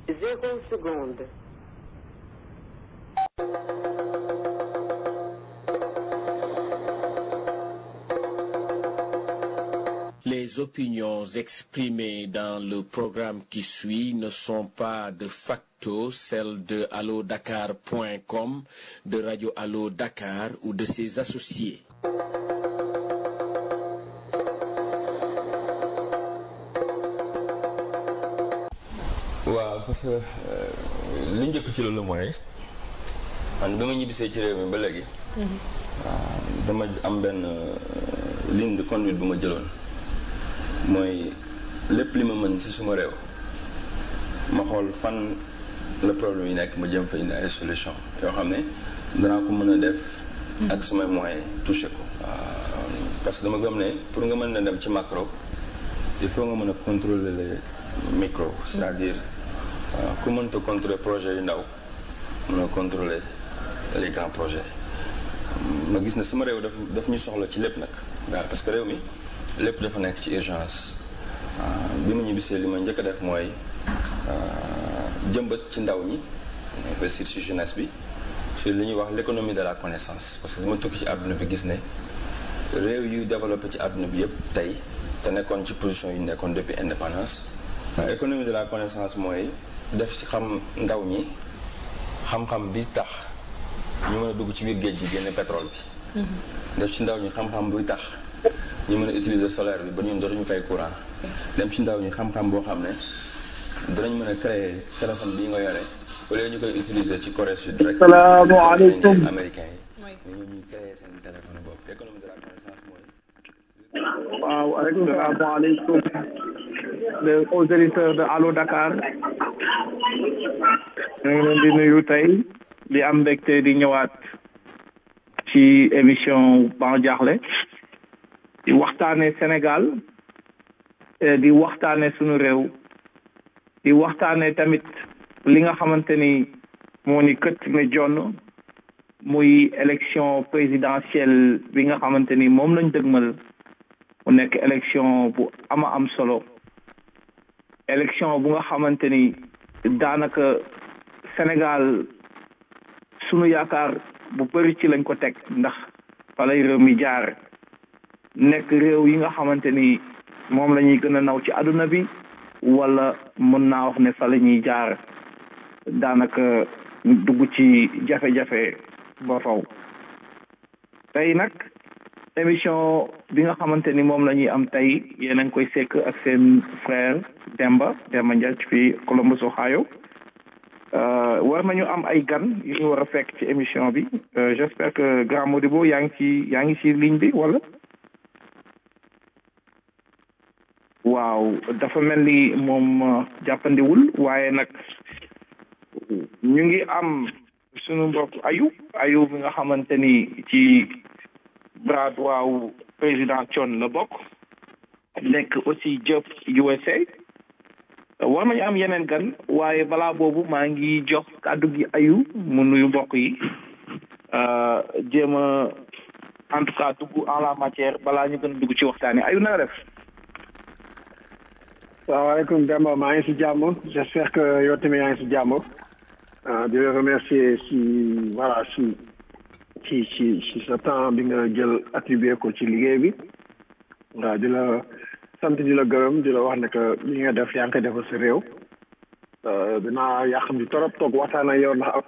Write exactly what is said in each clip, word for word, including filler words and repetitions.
zéro seconde. Les opinions exprimées dans le programme qui suit ne sont pas de facto celles de allo dakar point com, de Radio Allo Dakar ou de ses associés. waaw parce que li njëkk ci loolu mooy man bi ma ñibbisee ci réew mi ba léegi. dama am benn ligne de conduite bu ma jëloon mooy lépp li ma mën ci suma réew ma xool fan le problème yi nekk ma jëm fa indi ay solution yoo xam ne danaa ko mën a def ak sumay moyens touché ko. parce que dama gëm ne pour nga mën na dem ci macro il faut nga mën a contrôler les micro c'est-à-dire ku mënta contrôler projet yu ndaw mën a contrôler les grands projets. ma gis ne sama réew daf daf ñu soxla ci lépp nag waaw parce que réew mi lépp dafa nekk ci urgence. bi ma ñibbisee li ma njëkk a def mooy jëmbat ci ndaw ñi investir ci jeunesse bi sur li ñuy wax l'économie de la connaissance parce que li ma tukki ci àdduna bi gis ne réew yuy développé ci àdduna bi yëpp tey te nekkoon ci position yu nekkoon depuis indépendance. économie de la connaissance mooy def ci xam ndaw ñi xam-xam bi tax ñu mën a dugg ci biir géej gi génne pétrole bi. def ci ndaw ñi xam-xam buy tax ñu mën a utiliser solaire bi ba ñun dootuñu fay courant. dem ci ndaw ñi xam-xam boo xam ne dinañ mën a créer téléphone bii nga yore au lieu ñu koy utiliser ci Corée Sud rek. salaamaaleykum américain yi. ñu ñuy créer seen téléphone boobu économie de la connaissance mooy. waaw asalaamaaleykum les auditeurs de Allo Dakar ñu ngi leen di nuyu tey di am mbégte di ñëwaat ci émission Ban Diakhli di waxtaane Sénégal di waxtaane sunu réew di waxtaane tamit li nga xamante ni moo ni kët ne jonn muy élection présidentielle bi nga xamante ni moom lañ dëgmal mu nekk élection bu ama am solo élection bu nga xamante ni daanaka Sénégal sunu yaakaar bu bëri ci lañ ko teg ndax fa lay réew mi jaar nekk réew yi nga xamante ni moom la ñuy gën a naw ci àdduna bi wala mën naa wax ne fa la ñuy jaar daanaka dugg ci jafe-jafe ba faw tey nag émission bi nga xamante ni moom la ñuy am tey yéen a ngi koy sekk ak seen frère Demba Demba Ndiaye fii Columbus Ohio war nañu am ay gan yu ñu war a fekk ci émission bi j'espère que Grand Modibo yaa ngi ci yaa ngi ci ligne bi wala waaw dafa mel ni moom jàppandiwul waaye nag ñu ngi am sunu mbokk ayu ayu bi nga xamante ni ci bras droit wu président Thione la bokk nekk aussi Diop U S A war nañu am yeneen gan waaye balaa boobu maa ngi jox kàddu gi ayu mu nuyu mbokk yi jéem a en tout cas dugg en la matière balaa ñu gën a dugg ci waxtaani ayu na nga def. salaamaaleykum Demba maa ngi si jàmm j'espère que yow tamit yaa ngi si jàmm di la remercier si voilà si ci ci ci sa temps bi nga jël attribué ko ci liggéey bi waaw di la sant di la gërëm di la wax ne que li nga def yaa ngi koy defal sa réew dinaa yaa xam di torop toog waxtaan ak yow ndax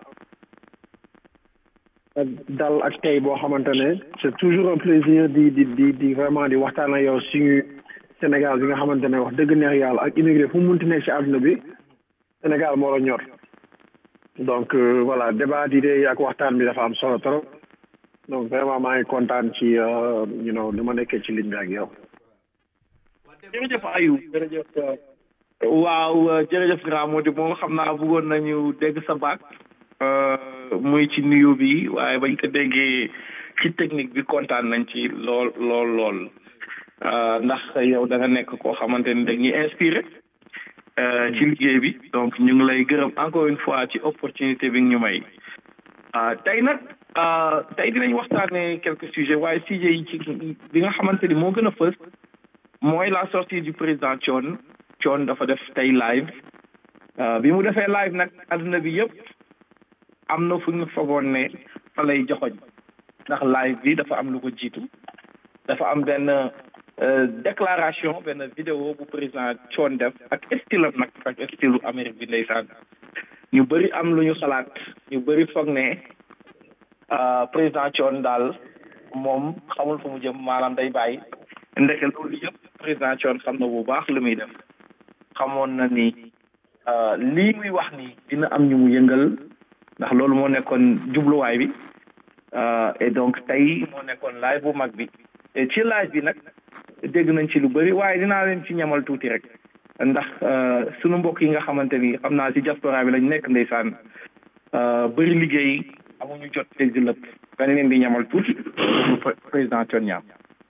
ak dal ak tey boo xamante ne c'est toujours un plaisir di di di di vraiment di waxtaan ak yow suñu Sénégal bi nga xamante ne wax dëgg neex yàlla ak immigré fu mu munti nekk ci àdduna bi Sénégal moo la ñor donc voilà débat d'idées ak waxtaan bi dafa am solo trop donc vraiment maa ngi kontaan ci you know ni ma nekkee ci ligne bi ak yow. jërëjëf Ayou jërëjëf waaw jërëjëf Grand Modibo moom xam naa bëggoon nañu dégg sa baat muy ci nuyu bi waaye bañ ko déggee ci technique bi kontaan nañ ci lool lool lool ndax yow da nga nekk koo xamante ni dañuy inspiré ci liggéey bi donc ñu ngi lay gërëm encore une fois ci opportunité bi ñu may tey nag tey dinañ waxtaanee quelques sujets waaye sujets yi ci bi nga xamante ni moo gën a fës mooy la sortie du président Thione Thione dafa def tey live bi mu defee live nag àdduna bi yëpp am na fu ñu fogoon ne fa lay joxoñ ndax live bi dafa am lu ko jiitu dafa am benn déclaration benn vidéo bu président Thione def ak style am nag ak style Amérique bi ndeysaan ñu bëri am lu ñu xalaat ñu bëri foog ne président Thione daal moom xamul fu mu jëm maanaam day bàyyi ndeke loolu yëpp président Thione xam na bu baax lu muy def xamoon na ni lii muy wax ni dina am ñu mu yëngal ndax loolu moo nekkoon jubluwaay bi et donc tey moo nekkoon live bu mag bi et ci live bi nag dégg nañ ci lu bëri waaye dinaa leen ci ñamal tuuti rek ndax sunu mbokk yi nga xamante ni xam naa ci diaspora bi lañ nekk ndeysaan bëri liggéey amuñu jot dégg lépp dañ leen di ñamal tuuti président Thione Niang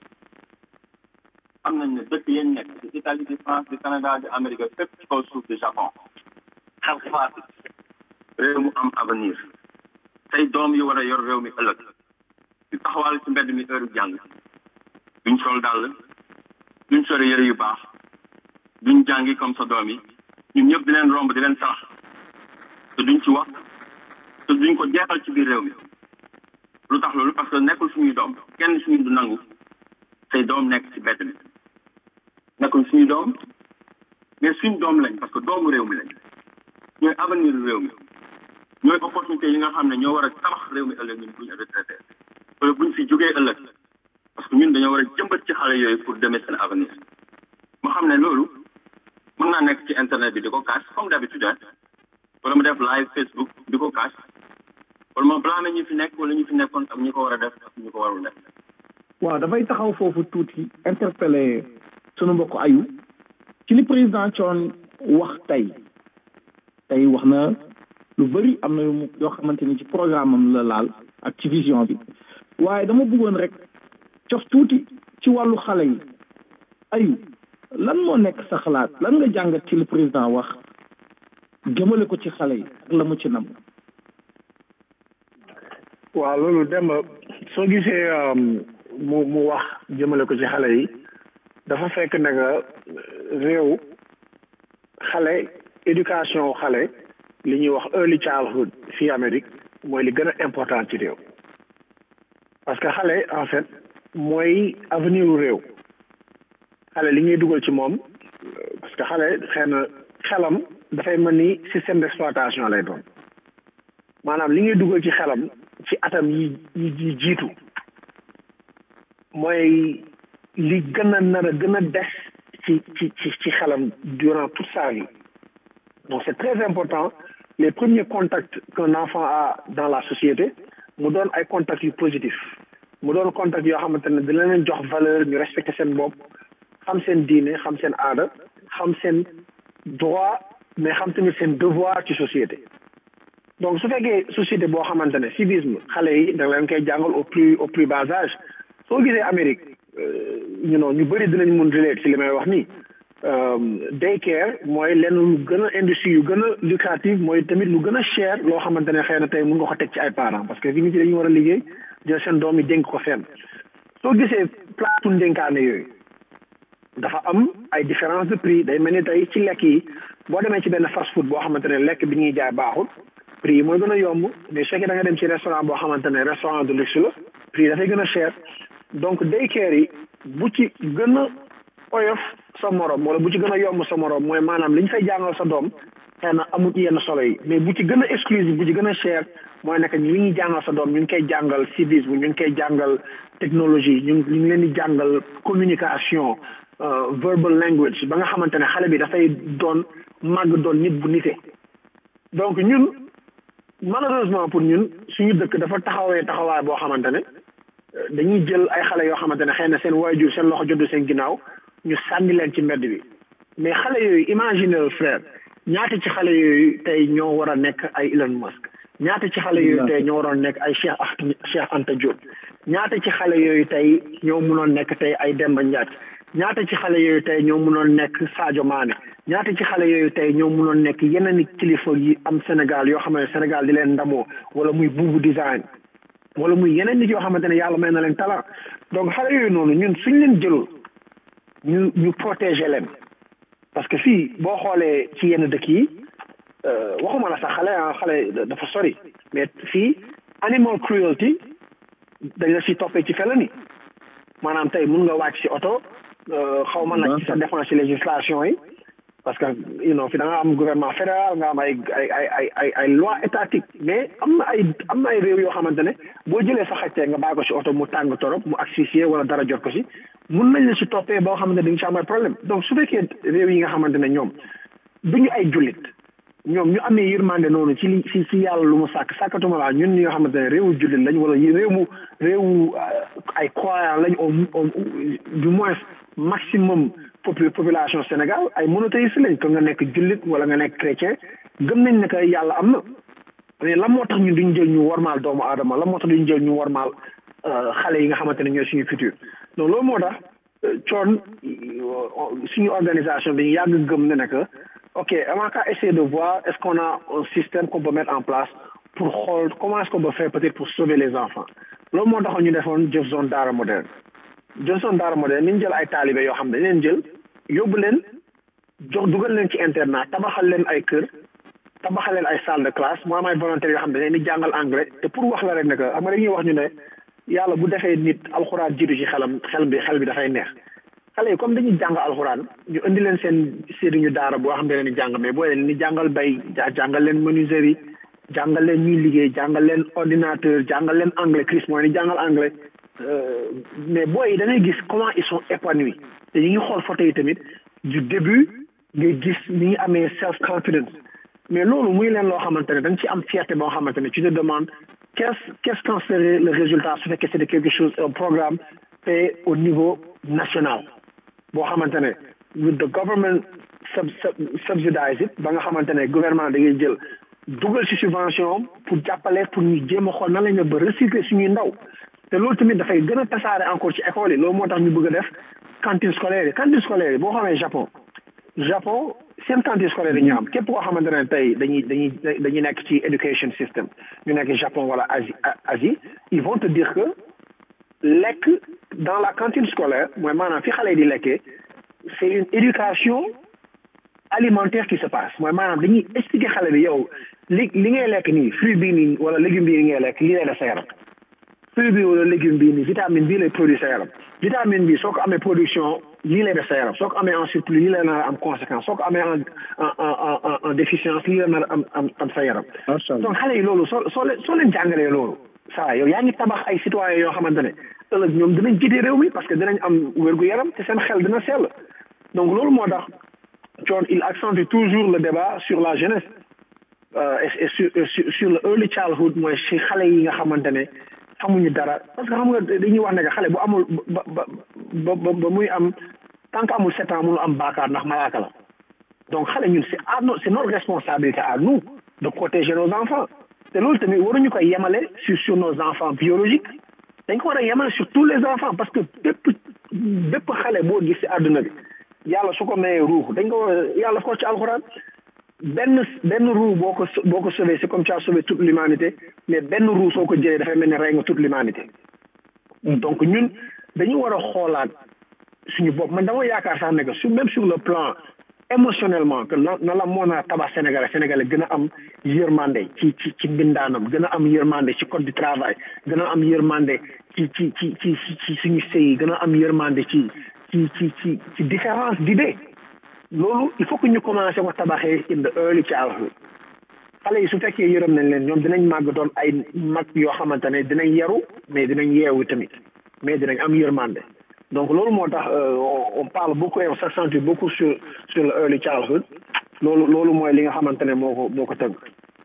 am nañ ne dëkk yéen nekk ci Italie di France di Canada di Amérique fépp ci kaw suuf di Japon xel xalaat réew mu am avenir tey doom yi war a yor réew mi ëllëg di taxawal ci mbedd mi heure jàng duñ sol dàll duñ sori yëre yu baax duñ jàngi comme sa doom yi ñun ñëpp di leen romb di leen sarax te duñ ci wax te duñ ko jeexal ci biir réew mi lu tax loolu parce que nekkul suñuy doom kenn suñu du nangu say doom nekk ci mbedd mi nekkul suñuy doom mais suñu doom lañ parce que doomu réew mi lañ ñooy avenir réew mi ñooy opportunité yi nga xam ne ñoo war a tabax réew mi ëllëg ñun buñ retraité wala buñ fi jógee ëllëg parce que ñun dañoo war a jëmbat ci xale yooyu pour demee seen avenir ma xam ne loolu mën naa nekk ci internet bi di ko cash comme d'habitude wala mu def live Facebook di ko cash wala ma blâme ñu fi nekk wala ñu fi nekkoon ak ñi ko war a def ak ñi ko warul def. waaw dafay taxaw foofu tuuti interpellé sunu mbokk ayu ci li président Thione wax tey tey wax na lu bëri am na yoo xamante ni ci programme am la laal ak ci vision bi waaye dama bëggoon rek cof tuuti ci wàllu xale yi ayu lan moo nekk sa xalaat lan nga jàngat ci li président wax jëmale ko ci xale yi ak la mu ci nam. waaw loolu dem soo gisee mu mu wax jëmale ko ci xale yi dafa fekk ne nga réew xale éducation xale li ñuy wax early childhood fii Amérique mooy li gën a important ci réew parce que xale en fait mooy avenir u réew xale li ñuy dugal ci moom parce que xale xëy na xelam dafay mel ni système d'exploitation lay doon maanaam li ñuy dugal ci xelam ci atam yi yi jiitu mooy li gën a nar a gën a des ci ci ci ci xelam durant toute sa vie donc c'est très important les premiers contacts qu'un enfant a dans la société mu doon ay contacts yu positifs mu doon contacts yoo xamante ne dina leen jox valeur ñu respecter seen bopp xam seen diine xam seen aada xam seen droit mais xam tamit seen devoir ci société donc su fekkee société boo xamante ne civisme xale yi da leen koy jàngal au plus au plus bas âge soo gisee Amérique ñu know ñu bëri dinañ mun relate ci li may wax nii daycare mooy lenn lu gën a industrie yu gën a lucrative mooy tamit lu gën a cher loo xamante ne xëy na tey mun nga ko teg ci ay parents parce que fi nit yi dañu war a liggéey jël seen doom yi dénk ko fenn soo gisee plateau ndénkaane yooyu dafa am ay différence de prix day mel ni tey ci lekk yi boo demee ci benn fast food boo xamante ne lekk bi ñuy jaay baaxul prix yi mooy gën a yomb mais su fekkee da nga dem ci restaurant boo xamante ne restaurant de luxe la prix yi dafay gën a cher donc daycare yi bu ci gën a oyof sa morom wala bu ci gën a yomb sa morom mooy maanaam li ñu fay jàngal sa doom xëy na amul yenn solo yi mais bu ci gën a exclusive bu ci gën a cher mooy nekk li ñuy jàngal sa doom ñu ngi koy jàngal civisme ñu ngi koy jàngal technologie ñu ñu ngi leen di jàngal communication verbal language ba nga xamante ne xale bi dafay doon màgg doon nit bu nite donc ñun malheureusement pour ñun suñu dëkk dafa taxawee taxawaay boo xamante ne dañuy jël ay xale yoo xamante ne xëy na seen waajur seen loxo joddu seen ginnaaw ñu sànni leen ci mbedd bi mais xale yooyu imaginer frère ñaata ci xale yooyu tey ñoo war a nekk ay Elon Musk ñaata ci xale yooyu tey ñoo waroon nekk ay Cheikh Cheikh Anta Diop ñaata ci xale yooyu tey ñoo mënoon nekk tey ay Demba Ndiaye ñaata ci xale yooyu tey ñoo mënoon nekk Sadio Mané ñaata ci xale yooyu tey ñoo mënoon nekk yeneen i kilifa yi am Sénégal yoo xam ne Sénégal di leen ndamoo wala muy buubu design wala muy yeneen nit yoo xamante ne yàlla may na leen talent donc xale yooyu noonu ñun suñ leen jëlul ñu ñu protéger leen parce que fii boo xoolee ci yenn dëkk yi waxuma la sax xale ah xale dafa sori mais fii animal cruelty dañ la si toppee ci felony maanaam tey mun nga wàcc si oto xaw ma nag ci sa défense ci législation yi parce que you know fi da nga am gouvernement fédéral nga am ay ay ay ay ay loi étatique mais am na ay am na ay réew yoo xamante ne boo jëlee sa xajtee nga bàyyi ko si oto mu tàng torop mu asphyxié wala dara jot ko si mun nañ la si toppee boo xamante ne di nga si am ay problème donc su fekkee réew yi nga xamante ne ñoom duñu ay jullit ñoom ñu amee yërmande noonu ci li ci ci yàlla lu mu sàkk sàkkatuma laa ñun ñi nga xamante ne réewu jullit lañ wala réew mu réewu ay croyants lañ au du moins maximum population Sénégal ay monothéistes lañ ko nga nekk jullit wala nga nekk chrétien gëm nañ ne que yàlla am na mais lan moo tax ñun duñ jël ñu warmaal doomu aadama lan moo tax duñ jël ñu warmaal xale yi nga xamante ne ñooy suñu futur donc loolu moo tax coon suñu organisation bi yàgg gëm ne ne que ok avant qu'à essayer de voir est-ce qu'on a un système qu'on peut mettre en place pour xool comment est-ce qu'on peut faire peut-être pour sauver les enfants loolu moo taxoon ñu defoon jëf zone daara moderne jëf zone daara moderne ni ñu jël ay taalibe yoo xam ne dañ leen jël yóbbu leen jox dugal leen ci internat tabaxal leen ay kër tabaxal leen ay salle de classe mu am ay volontaires yoo xam ne dañ leen di jàngal anglais te pour wax la rek ne que xam nga dañuy wax ñu ne yàlla bu defee nit alxuraan jiitu ci xelam xel bi xel bi dafay neex xale yi comme dañuy jàng alxuraan ñu indi leen seen sëriñu daara boo xam ne leen di jàng mais boo leen ni jàngal bay jàngal leen menuiserie jàngal leen ñuy liggéey jàngal leen ordinateur jàngal leen anglais Chris mooy ni jàngal anglais mais booy yi da ngay gis comment ils sont épanouis te ñu ngi xool photo yi tamit du début ngay gis ni ñu amee self confidence mais loolu muy leen loo xamante ne da nga ci am fierté boo xamante ne tu te demandes qu'est-ce qu'est-ce qu'en serait le résultat su fekkee c'est de quelque chose un programme fait au niveau national boo xamante ne with the government sub subsidize it ba nga xamante ne gouvernement da ngay jël dugal ci subvention pour jàppale pour ñu jéem a xool nan la ñu ba recycler suñuy ndaw te loolu tamit dafay gën a tasaare encore ci école yi loolu moo tax ñu bëgg a def cantine scolaire yi cantine scolaire yi boo xamee Japon Japon seen cantine scolaire yi ñu am képp koo xamante ne tey dañuy dañuy dañuy nekk ci education system ñu nekk Japon wala Asie Asie ils vont te dire que lekk dans la cantine scolaire mooy maanaam fi xale yi di lekkee c'est une éducation alimentaire qui se passe mooy maanaam dañuy expliquer xale bi yow li li ngay lekk nii fruit bii nii wala légume bii ngay lekk lii lay def sa yaram fruit bi wala légume bii nii vitamine bii lay produire sa yaram vitamine bi soo ko amee production lii lay def sa yaram soo ko amee en surplus lii lay nar a am conséquence soo ko amee en en en en déficience lii lay nar a am am am sa yaram donc xale yi loolu soo soo leen soo leen jàngalee loolu ça yow yaa ngi tabax ay citoyens yoo xamante ne ëllëg ñoom dinañ jiite réew mi parce que dinañ am wér-gu-yaram te seen xel dina sell donc loolu moo tax John il accentue toujours le débat sur la jeunesse euh, et, et, sur, et sur sur le early childhood mooy si xale yi nga xamante ne xamuñu dara parce que xam nga dañuy wax ne que xale bu amul ba ba ba ba muy am tant que amul sept ans mënul am baakaar ndax malaaka la donc xale ñun c'est à c'est notre responsabilité à nous de protéger nos enfants te loolu tamit waruñu koy yemale sur sur nos enfants biologiques dañ ko war a yemale sur tous les enfants parce que bépp bépp xale boo gis ci àdduna bi yàlla su ko mayee ruux dañ ko yàlla ko ci alxuraan benn benn ruux boo ko boo ko sauvé c'est comme tu as sauvé toute l'humanité mais benn ruux soo ko jëlee dafay mel ni rey nga toute l'humanité donc ñun dañu war a xoolaat suñu bopp man dama yaakaar sax ne que sur même sur le plan émotionnellement que na na la moo naa tabax sénégalais sénégalais gën a am yërmande ci ci ci mbindaanam gën a am yërmande ci code du travail gën a am yërmande ci ci ci ci ci suñu sëy gën a am yërmande ci ci ci ci ci différence d'idées loolu il faut que ñu commencé ko tabaxee in the early childhood xale yi su fekkee yërëm nañ leen ñoom dinañ màgg doon ay mag yoo xamante ne dinañ yaru mais dinañ yeewu tamit mais dinañ am yërmande donc loolu moo tax on parle beaucoup et on s'accentue beaucoup sur sur le early childhood loolu loolu mooy li nga xamante ne moo ko moo ko tënk.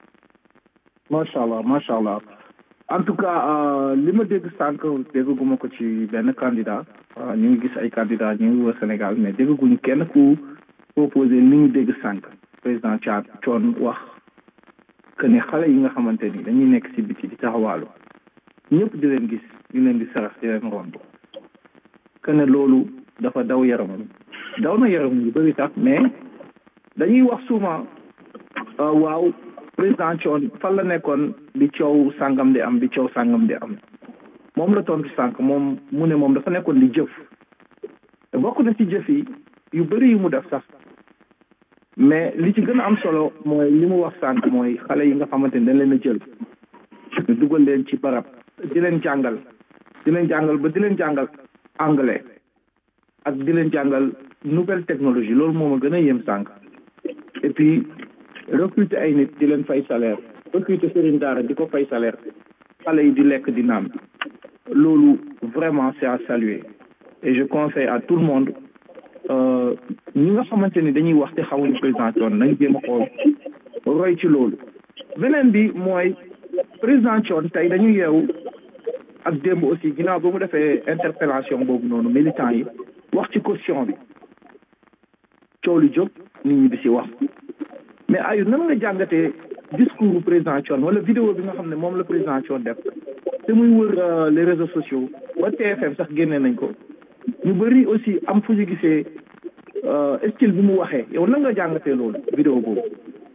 macha allah macha allah en tout cas li ma dégg sànq dégguma ko ci benn candidat ñu ngi gis ay candidats ñu ngi wër Sénégal mais dégguñu kenn ku proposé li ñu dégg sànq président Thiat Thione wax que ne xale yi nga xamante ni dañuy nekk ci biti di taxawaalu ñëpp di leen gis ñu leen di sarax di leen romb que ne loolu dafa daw yaramam daw na yaramam yu bëri tax mais dañuy wax souvent waaw président Thione fan la nekkoon bi coow sàngam di am bi coow sàngam di am moom la tontu sànq moom mu ne moom dafa nekkoon di jëf te bokk na ci jëf yi yu bëri yu mu def sax mais li ci gën a am solo mooy li mu wax sànq mooy xale yi nga xamante ne dañ leen a jël ñu dugal leen ci barab di leen jàngal di leen jàngal ba di leen jàngal anglais ak di leen jàngal nouvelle technologie loolu moo ma gën a yem sànq et puis recruter ay nit di leen fay salaire recruter sëriñ daara di ko fay salaire xale yi di lekk di naan loolu vraiment c'est à saluer et je conseille à tout le monde ñi nga xamante ni dañuy wax te xawuñu président Thione nañ jéem a xool roy ci loolu beneen bi mooy président Thione tey dañu yeewu ak démb aussi ginnaaw ba mu defee interpellation boobu noonu militant yi wax ci caution bi coow li jóg nit ñi di si wax mais ayu nan nga jàngatee discours du président Thione wala vidéo bi nga xam ne moom la président Thione def te muy wër les réseaux sociaux ba T F M sax génne nañ ko ñu bëri aussi am fu ñu gisee style bi mu waxee yow nan nga jàngatee loolu vidéo boobu.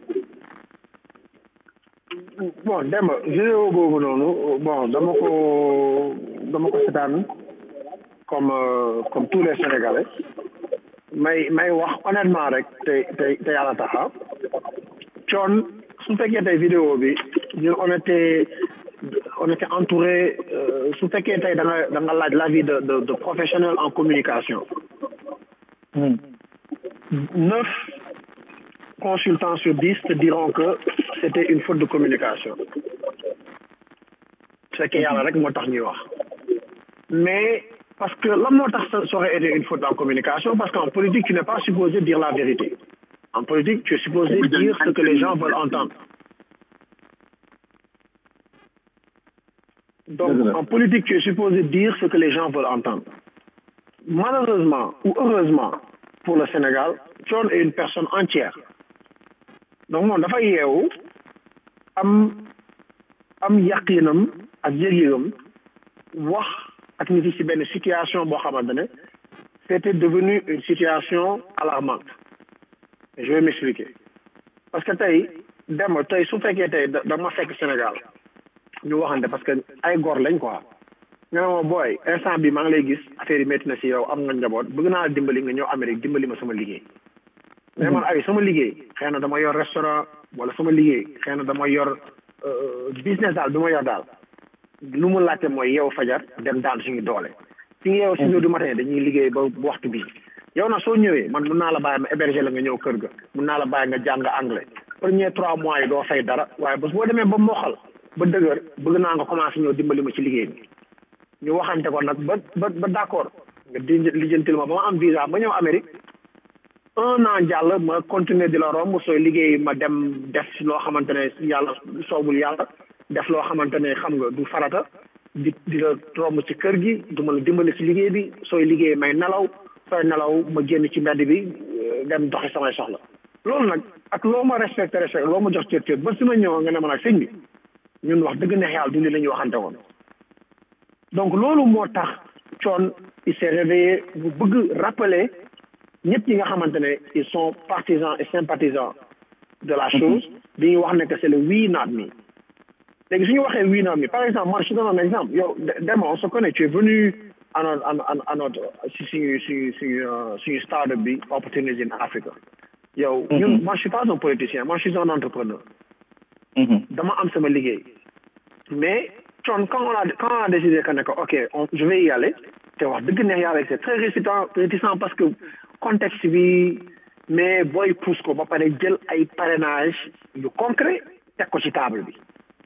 bon Demba vidéo boobu noonu bon dama ko dama ko seetaan comme comme tous les Sénégalais may may wax honnêtement rek te te te yàlla taxa Thione su fekkee tey vidéo bi ñun on était on était entouré su fekkee tey da nga da nga laaj l'avis de de de professionnels en communication. neuf consultants sur dix te diront que c'était une faute de communication. su fekkee yàlla rek moo tax ñuy wax mais parce que lan moo tax ça aurait été une faute en communication parce qu'en politique tu n'es pas supposé dire la vérité. En politique tu es supposé dire ce que les gens veulent entendre. Donc, en politique, tu es supposé dire ce que les gens veulent entendre. Malheureusement ou heureusement pour le Sénégal, Thione est une personne entière. Donc, mon dafa yeewu am am yaqinam ak yëg-yëgam wax ak nit yi ci benn situation boo xamante ne c'était devenu une situation alarmante. Et je vais m'expliquer. Parce que tey dem tey su fekkee tey da ma fekk Sénégal ñu waxante parce que ay góor lañ quoi nga ne ma booy instant bi maa ngi lay gis affaire yi métti na si yow am nga njaboot bëgg naa dimbali nga ñëw Amérique dimbali ma sama liggéey mais man ay sama liggéey xëy na dama yor restaurant wala sama liggéey xëy na dama yor business daal du ma yor daal lu mu laajte mooy yow fajar dem daan suñu doole si nga yow six heures du matin dañuy liggéey ba waxtu bii yow na soo ñëwee man mun naa la bàyyi ma héberger la nga ñëw kër ga mun naa la bàyyi nga jàng anglais premier trois mois yi doo fay dara waaye bés boo demee ba moxal ba dëgër bëgg naa nga commencé ñëw dimbali ma ci liggéey bi ñu waxante ko nag ba ba ba d'accord nga di lijjantil ma ba ma am visa ba ñëw Amérique un an jàll ma continuer di la romb sooy liggéey ma dem def loo xamante ne yàlla soobul yàlla def loo xamante ne xam nga du farata di di la romb ci kër gi du ma la dimbali ci liggéey bi sooy liggéey may nelaw sooy nelaw ma génn ci mbedd bi dem doxi samay soxla loolu nag ak loo ma respecté respecté loo ma jox cër cër ba si ma ñëw nga ne ma nag sëñ bi ñun wax dëgg neex yàlla du li la ñu waxante woon donc loolu moo tax Thione il s'est réveillé bu bëgg rappeler ñëpp ñi nga xamante ne ils sont partisans et sympathisants de la chose bi ñu wax ne que c'est le oui not me léegi su ñu waxee oui not me par exemple moi je donne un exemple yow Demba on se connaît tu es venu à notre à notre si suñu suñu suñu suñu start-up bi Opportunities in Africa yow ñun moi je suis pas un politicien moi je suis un entrepreneur dama am sama liggéey mais Thione quand on a quand on a décidé que ne que ok on je vais y aller te wax dëgg neex yàlla c'est très réticent réticent parce que contexte bi mais booy pousse ko ba pare jël ay parrainage yu concret teg ko ci table bi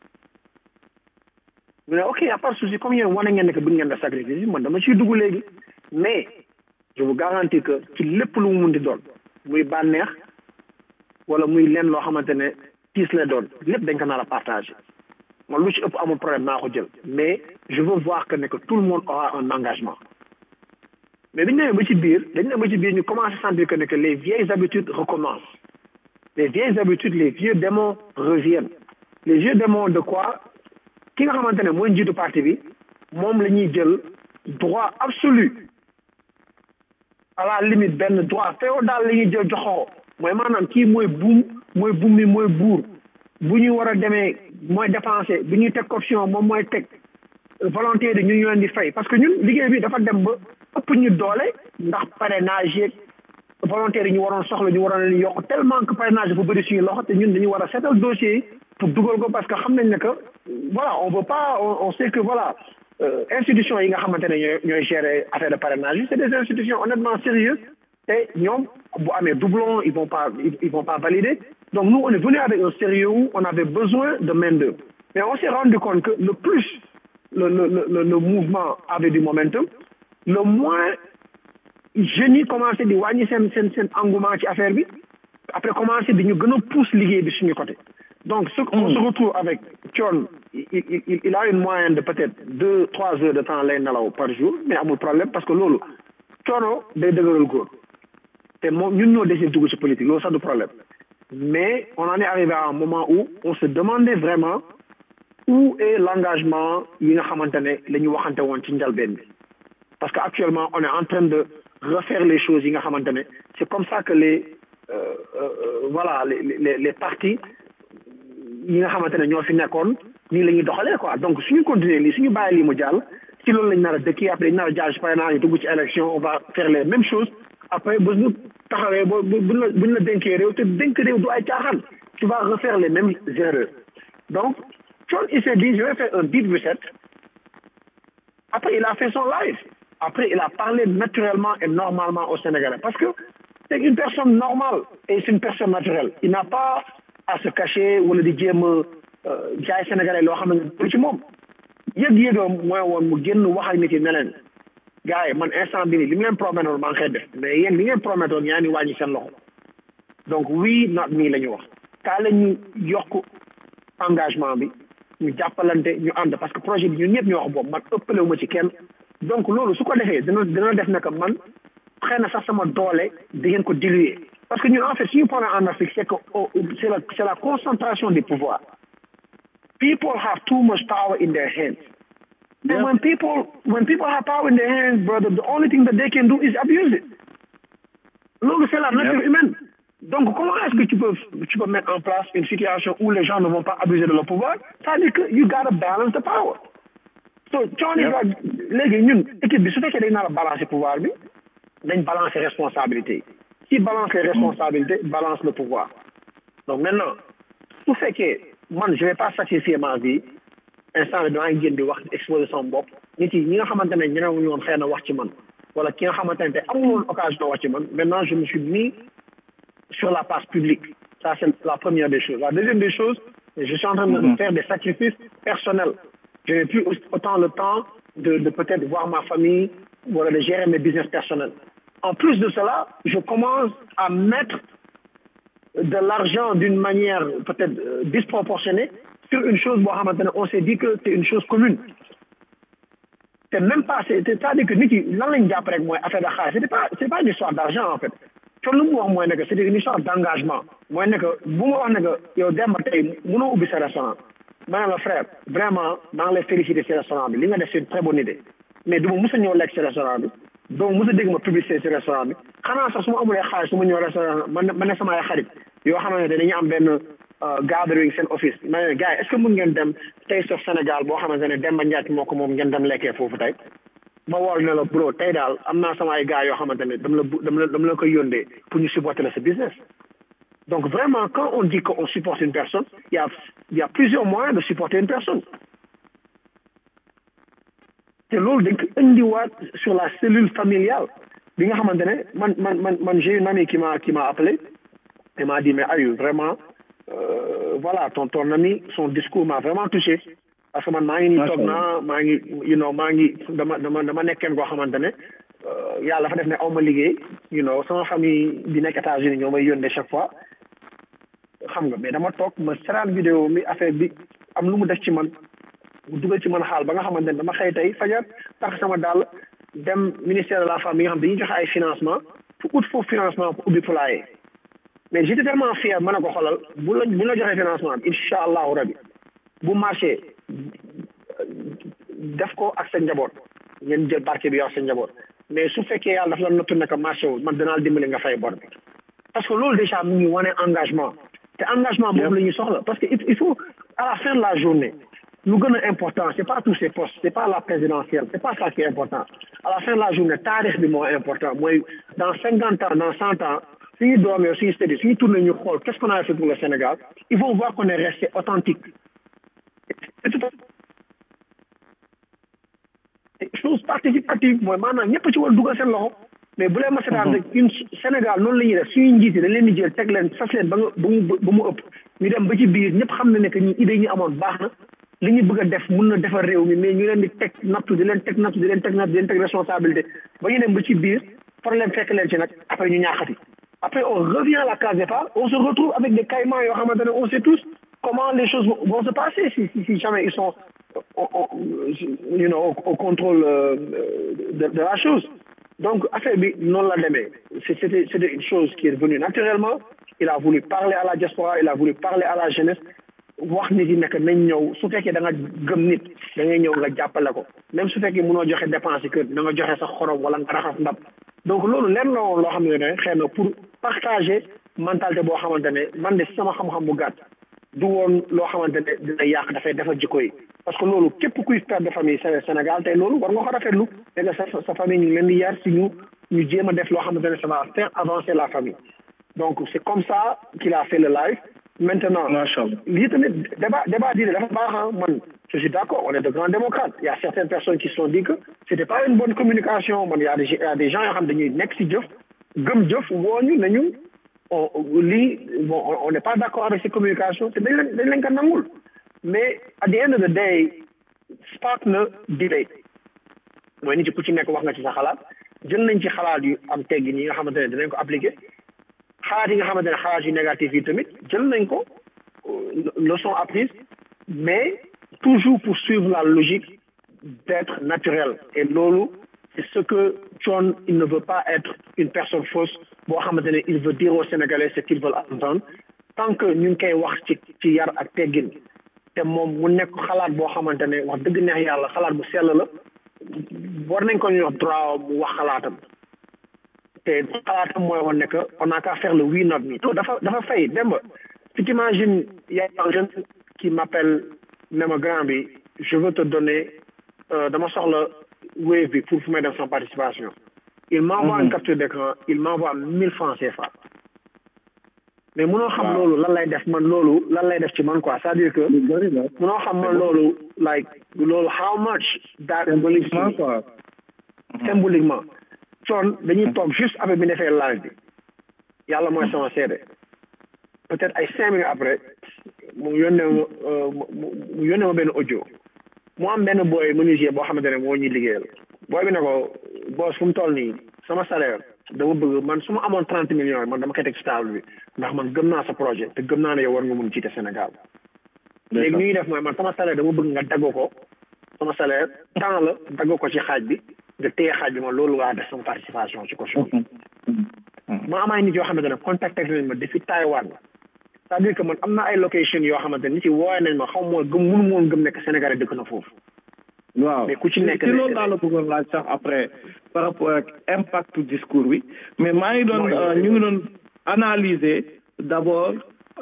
mu ne ok y a pas de souci comme yéen wane ngeen ne que bëgg ngeen def sacrifice man dama ciy dugg léegi mais je vous garantis que ci lépp lu mu mun di doon muy bànneex wala muy leen loo xamante ne tiis la doon lépp dañ ko nar a partager man lu ci ëpp amul problème naa ko jël mais je veux voir que ne que tout le monde aura un engagement mais dañu demee ba ci biir dañu demee ba ci biir ñu commencé sentir que ne que les vieilles habitudes recommencent les vieilles habitudes les vieux démons reviennent les vieux démons de quoi ki nga xamante ne mooy njiitu parti bi moom la ñuy jël droit absolu à la limite benn droit féodal la ñuy jël joxoo mooy maanaam kii mooy buum mooy buum mi mooy buur bu ñu war a demee mooy dépenser bu ñuy teg caution moom mooy teg volonté de ñu ñu leen di fay parce que ñun liggéey bi dafa dem ba ëpp ñu doole ndax parrainage yeeg volontaires yi ñu waroon soxla ñu waroon leen yokk tellement que parrainage bu bëri suñu loxo te ñun dañu war a seetal dossier yi pour dugal ko parce que xam nañ ne que voilà on veut pas on, on sait que voilà euh, institutions yi nga xamante ne ñooy ñooy gérer affaire de parrainage yi c'est des institutions honnêtement sérieuses te ñoom bu amee doublon ils vont pas ils, ils vont pas valider donc nous on est venu avec un sérieux où on avait besoin de main d'œuvre mais on s'est rendu compte que le plus le le le le mouvement avait du momentum le moins jeunes yi commencé di wàññi seen seen seen engouement ci affaire bi après commencé di ñu gën a pousse liggéey bi suñu côté donc ce qu'on se retrouve avec Thione il, il, il a une moyenne de peut-être deux trois heures de temps lay nelaw par jour mais amul problème parce que loolu coono day dëgëral góor te moom ñun ñoo décidé dugg ci politique loolu sax du problème mais on en est arrivé à un moment où on se demandait vraiment où est l'engagement yi nga xamante ne la ñu waxante woon ci njalbeen bi parce que actuellement on est en train de refaire les choses yi nga xamante ne c'est comme ça que les euh, euh, voilà les les les partis yi nga xamante ne ñoo fi nekkoon nii la ñuy doxalee quoi donc suñu continuer lii suñu bàyyi lii mu jàll ci loolu lañ nar a dëkki après dañ nar a jaar ci parrainage dugg ci élection on va faire les mêmes choses après bu ñu taxawee ba buñ la buñ la dénkee réew te dénk réew du ay caaxaan tu vas refaire les mêmes erreurs donc Thione il s'est dit je vais faire un deep reset après il a fait son live après il a parlé naturellement et normalement au Sénégalais parce que c'est une personne normale et c'est une personne naturelle il n'a pas à se cacher wala di jéem a jaay Sénégalais loo xam ne ci moom yëg-yëgam mooy woon mu génn wax ak nit yi ne leen gars yi man instant bi nii li mu leen promettoon maa ngi koy def mais yéen li ngeen promettoon yaa ni wàññi seen loxo donc oui not nii la ñu wax kaa la ñu yokk engagement bi ñu jàppalante ñu ànd parce que projet bi ñun ñëpp ñu wax boobu man ëppalewu ma ci kenn donc loolu su ko defee dina dina def naka man xëy na sax sama doole di ngeen ko diluer parce que ñun en fait suñu problème en Afrique c'est que oh, c'est la c'est la concentration des pouvoirs people have too much power in their hands and yeah. when people when people have power in their hands brother the only thing that they can do is abuse it loolu c'est la nature yeah. humaine donc comment est-ce que tu peux tu peux mettre en place une situation où les gens ne vont pas abuser de leur pouvoir c'est-à-dire que you gotta balance the power so Thione yeah. léegi ñun équipe bi su fekkee dañ nar a balancer pouvoir bi dañ balancer responsabilité qui balance les responsabilités balance le pouvoir donc maintenant su fekkee man je vais pas sacrifier ma vie instant bi maa ngi génn di wax exposer son bopp nit yi ñi nga xamante ne ñenewuñu woon xëy na wax ci man wala ki nga xamante ne te amul woon occasion wax ci man maintenant je me suis mis sur la place publique ça c'est la première des choses la deuxième des choses je suis en train de mm-hmm. faire des sacrifices personnels je n'ai plus autant le temps de de peut-être voir ma famille wala de gérer mes business personnels en plus de cela je commence à mettre de l'argent d'une manière peut-être euh, disproportionnée sur une chose boo xamante ne on s'est dit que c'est une chose commune c'est même pas c'est c'est-à-dire que nit yi lan lañ jàpp rek mooy affaire de xaalis c'était pas c'est pas une histoire d'argent en fait kon lu mu wax mooy ne que c'était une histoire d'engagement mooy ne que bu ma wax ne que yow Demba tey mënoo ubbi sa restaurant ma ne la frère vraiment maa ngi lay féliciter ci restaurant bi li nga def c'est une très bonne idée mais du ma mës a ñëw lekk ci restaurant bi donc mos a dégg ma publicité ci restaurant bi xanaa sax su ma amulee xaalis su ma ñëw restaurant man ma ne sama ay xarit yoo xamante ne dañuy am benn gathering seen office ma ne gars yi est-ce que mën ngeen dem tey sauf Sénégal boo xamante ne Demba Ndiaye moo ko moom ngeen dem lekkee foofu tey ma wool ne la bro tey daal am naa sama ay gars yoo xamante ne dama la dama la dama la koy yóndee pour ñu supporter la sa business donc vraiment quand on dit qu'on supporte une personne il y a il y a plusieurs moyens de supporter une personne te loolu dañ ko indiwaat sur la cellule familiale bi nga xamante ne man man man man j'ai une amie qui m'a qui m'a appelé et m'a dit mais Ayou vraiment euh, voilà ton ton ami son discours m'a vraiment touché parce que man maa ngi nii toog naa maa ngi you know maa ngi dama dama dama nekkeen koo xamante ne yàlla dafa def ne aw ma liggéey you know sama famille di nekk États-Unis ñoo may yónnee chaque fois xam nga mais dama toog ma seetaan vidéo mi affaire bi am lu mu def ci man mu dugal ci man xaal ba nga xamante ne dama xëy tey fajar tax sama daal dem ministère de la femme yi nga xam dañuy joxe ay financement pour ut foofu financement pour ubbi poulailler mais j'étais tellement fier ma ne ko xoolal bu la bu la joxee financement bi incha allahu rabi bu marché def ko ak sa njaboot ngeen jël barke bi yow sa njaboot mais su fekkee yàlla dafa la nattu ne que marché wu man danaa dimbali nga fay bor bi parce que loolu déjà mu ngi wane engagement te engagement boobu la ñuy soxla parce que il faut à la fin de la journée lu gën a important c'est pas tous ces postes c'est pas la présidentielle c'est pas ça qui est important à la fin de la journée taarix bi moo important mooy dans cinquante ans dans cent ans suñu doomee suñu stade suñu tourné ñu xool qu'est-ce qu'on a fait pour le Sénégal ils vont voir qu'on est resté authentique chose participative mooy maanaam ñëpp ci war dugal seen loxo mais bu leen ma seetaan rek une Sénégal noonu la ñuy def suñu njiit yi dañ leen di jël teg leen sas leen ba nga ba mu ba mu ëpp ñu dem ba ci biir ñëpp xam na ne que ñi idée ñu amoon baax na li ñu bëgg a def mun na defar réew mi mais ñu leen di teg nattu di leen teg nattu di leen teg nattu di leen teg responsabilité ba ñu dem ba ci biir problème fekk leen ci nag après ñu ñaaxati après on revient à la case départ on se retrouve avec des caïmans yoo xamante ne on sait tous comment les choses vont se passer si si si jamais ils sont au, au, you know, au, au contrôle euh, de, de la chose donc affaire bi noonu la demee c'était c'était une chose qui est venue naturellement il a voulu parler à la diaspora il a voulu parler à la jeunesse wax nit yi nekk nañ ñëw su fekkee da nga gëm nit da ngay ñëw nga jàppale ko même su fekkee mënoo joxe dépense kër da nga joxe sa xorom wala nga raxas ndab donc loolu lenn la woon loo xam ne xëy na pour partager mentalité boo xamante ne man de sama xam-xam bu gàtt du woon loo xamante ne dina yàq dafay defar jikko yi parce que loolu képp kuy père de famille Sénégal tey loolu war nga ko rafetlu et que sa sa famille ñu ngi leen di yar si ñu ñu jéem a def loo xamante ne ça va faire avancer la famille donc c'est comme ça qu'il a fait le live maintenant lii tamit débat débat diine dafa baax man je suis d'accord on est de grands démocrates il y a certaines personnes qui se sont dit que c'était pas une bonne communication man il y a des il y a des gens yoo xam dañuy nekk si jëf gëm jëf wooñu nañu on lii bon on n'est pas d'accord avec ces communications te dañ leen dañ leen ko nangul mais at the end of the day spark na debate mooy nit ci ku ci nekk wax nga ci sa xalaat jël nañ ci xalaat yu am teggin yi nga xamante ne dinañ ko appliquer xalaat yi nga xamante ne xalaat yu négatif yi tamit jël nañ ko leçon apprise mais toujours pour suivre la logique d'être naturel et loolu c'est ce que Thione il ne veut pas être une personne fausse boo xamante ne il veut dire aux Sénégalais ce qu'ils veulent entendre tant que ñu ngi koy wax ci ci yar ak teggin te moom mu nekk xalaat boo xamante ne wax dëgg neex yàlla xalaat bu sell la war nañ ko ñu wax droit mu wax xalaatam te xalaatam mooy woon ne que on n'a qu'à faire le oui not me dafa dafa fay dem ba tu t'imagines il y a un jeune qui m'appelle ne ma grand bi je veux te donner dama soxla wave bi pour fu may def son participation il m'envoie mm-hmm. une capture d'écran il m'envoie mille francs C F A mais mënoo xam loolu lan lay def man loolu lan lay def ci man quoi c'est-à-dire que mënoo xam man loolu like loolu how much that symboliquement quoi symboliquement Thione dañuy toog juste après bi defee live bi yàlla mooy sama seede peut-être ay cinq minutes après mu yónnee ma mu yónnee ma benn audio mu am benn booy menuisier boo xamante ne moo ñuy liggéeyal booy bi ne ko boss fu mu toll nii sama salaire dama bëgg man su ma amoon trente millions man dama koy teg ci table bi ndax man gëm naa sa projet te gëm naa ne yow war nga mun jiite Sénégal léegi ñuy def mooy man sama salaire dama bëgg nga dagg ko sama salaire temps la dagg ko ci xaaj bi nga téye xaaj bi ma loolu waa def sama participation ci caution ma am ay nit yoo xamante ne contacté nañ ma depuis Taïwan c'est-à-dire que man am na ay location yoo xamante ne nit yi wooye nañ ma xaw moo gëm mënu moon gëm nekk Sénégal dëkk na foofu waaw mais ku ci nekk ci loolu daal la bëggoon laaj sax après par rapport ak impact discours bi mais maa ngi doon ñu ngi doon analyser d'abord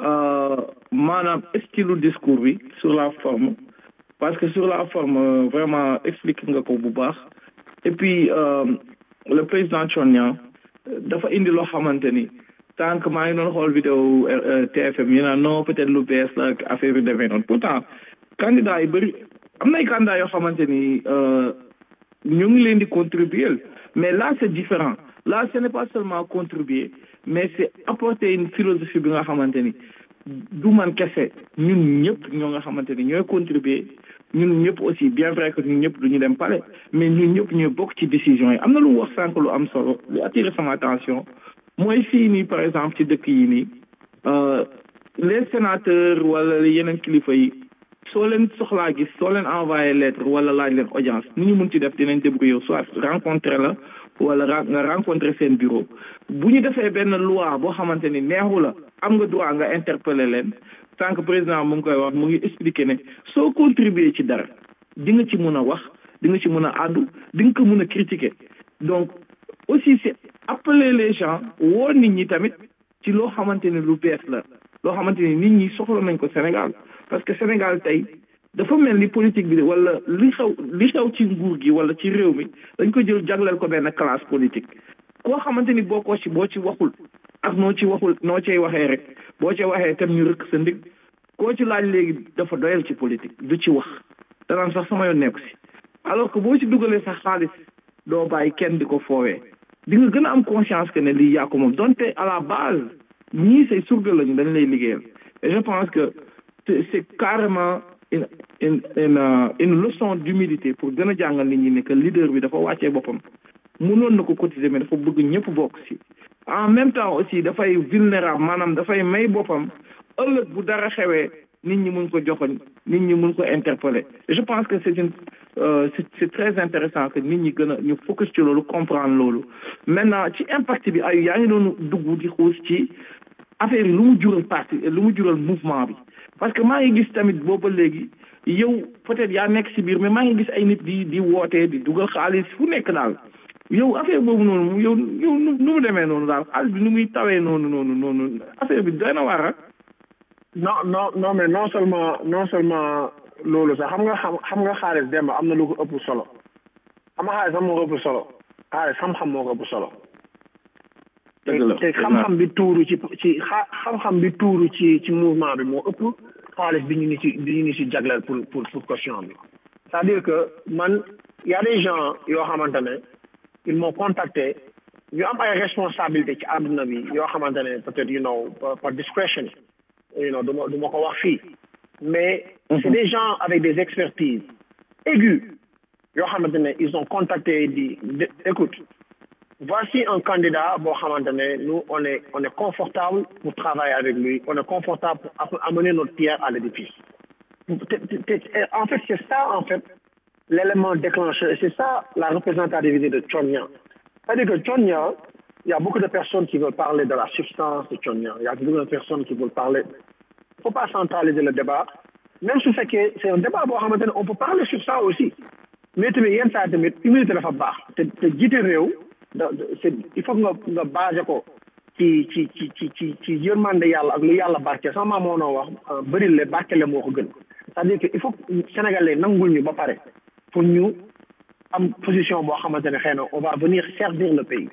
maanaam style discours bi sur la forme parce que sur la forme vraiment explique nga ko bu baax et puis le président Thione Niang dafa indi loo xamante ni tant que maa ngi doon xool vidéo T F M yi naan non peut-être lu bees la affaire bi demee noonu pourtant candidat yi bëri am na ay candidats yoo xamante ni ñu ngi leen di contribuer mais là c'est différent là ce n'est pas seulement contribuer mais c'est apporter une philosophie bi nga xamante ni du man kese ñun ñëpp ñoo nga xamante ni ñooy contribuer ñun ñëpp aussi bien vrai que ñun ñëpp du ñu dem palais mais ñun ñëpp ñooy bokk ci décision yi am na lu wax sànq lu am solo lu attirer sama attention mooy fii nii par exemple ci dëkk yi nii les sénateurs wala yeneen kilifa yi soo leen soxlaa gis soo leen envoyé lettre wala laaj leen audience ni ñu mun ci def dinañ débrouiller soit rencontrer la wala nga rencontrer seen bureau bu ñu defee benn loi boo xamante ni neexu la am nga droit nga interpeller leen tant que président mu ngi koy wax mu ngi expliquer ne soo contribuer ci dara di nga ci mun a wax di nga ci mun a àddu di nga ko mun a critiquer donc aussi c'est appeler les gens woo nit ñi tamit ci loo xamante ni lu bees la loo xamante ni nit ñi soxla nañ ko Sénégal parce que Sénégal tey dafa mel ni politique bi wala li xew li xew ci nguur gi wala ci réew mi dañ ko jël jagleel ko benn classe politique koo xamante ni boo ko ci boo ci waxul ak noo ci waxul noo cay waxee rek boo ci waxee tam ñu rëkk sa ndig koo ci laaj léegi dafa doyal ci politique du ci wax danaan sax sama yoon nekku si alors que boo ci dugalee sax xaalis doo bàyyi kenn di ko foowee di nga gën a am conscience que ne lii yaa ko moom donte à la base ñii say surga lañu dañ lay liggéeyal et je pense que c'est carrément une une une une leçon d'humilité pour gën a jàngal nit ñi ne que leader bi dafa wàccee boppam mënoon na ko cotiser mais dafa bëgg ñëpp bokk si en même temps aussi dafay vulnérable maanaam dafay may boppam ëllëg bu dara xewee nit ñi mun ko joxoñ nit ñi mun ko interpeller je pense que c'est une euh, c'est c'est très intéressant que nit ñi gën a ñu focus ci loolu comprendre loolu maintenant ci impact bi ay yaa ngi doon dugg di xuus ci affaire yi lu mu jural parti lu mu jural mouvement bi parce que maa ngi gis tamit booba léegi yow peut-être yaa nekk si biir mais maa ngi gis ay nit di di wootee di dugal xaalis fu nekk daal yow affaire boobu noonu yow yow nu mu demee noonu daal xaalis bi nu muy tawee noonu noonu noonu affaire bi doy na waar non non non mais non seulement non seulement loolu sax xam nga xam xam nga xaalis dem am na lu ko ëpp solo xam nga xaalis am moo ko ëpp solo xaalis xam-xam moo ko ëpp solo te te xam-xam bi tuuru ci ci xam-xam bi tuuru ci ci mouvement bi moo ëpp xaalis bi ñu ni ci bi ñu ni ci jagleel pour pour pour caution bi c'est-à-dire que man y a des gens yoo xamante ne ils m'ont contacté ñu am ay responsabilité ci àdduna bi yoo xamante ne peut-être you know par discrétion you know du ma du ma ko wax fii mais c'est des gens avec des expertises aiguës yoo xamante ne ils ont contacté di écoute voici un candidat boo xamante ne nous on est on est confortable pour travailler avec lui on est confortable pour amener notre pierre à l'édifice en fait c'est ça en fait l'élément déclencheur et c'est ça la représentativité de Tchon Niang c'est-à-dire que Tchon Niang il y a beaucoup de personnes qui veulent parler de la substance de Tchon Niang il y a beaucoup de personnes qui veulent parler il faut pas centraliser le débat même si c'est que c'est un débat boo xamante ne on peut parler sur ça aussi mais tamit yenn saa tamit humilité dafa baax te te jiite réew c'est il faut que nga nga basé ko ci ci ci ci ci ci yërmande yàlla ak lu yàlla barke sama maam moo noo wax bëri le barke le moo ko gën c'est-à-dire que il faut que Sénégalais nangul ñu ba pare pour ñu am position boo xamante ne xëy na on va venir servir le pays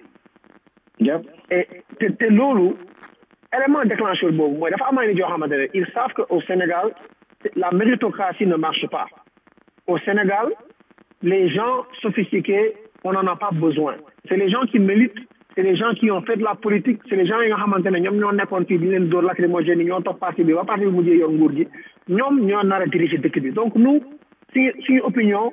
et te te loolu élément déclencheur boobu mooy dafa am ay nit yoo xamante ne ils savent que au Sénégal la méritocratie ne marche pas au Sénégal les gens sophistiqués on n'en a pas besoin c'est les gens qui méritent c'est les gens qui ont fait de la politique c'est les gens yi nga xamante ne ñoom ñoo nekkoon fii di leen dóor lacrymogène yi ñoo topp parti bi ba parti bi mujjee yor nguur gi ñoom ñoo nar a diriger dëkk bi donc nous si suñu opinion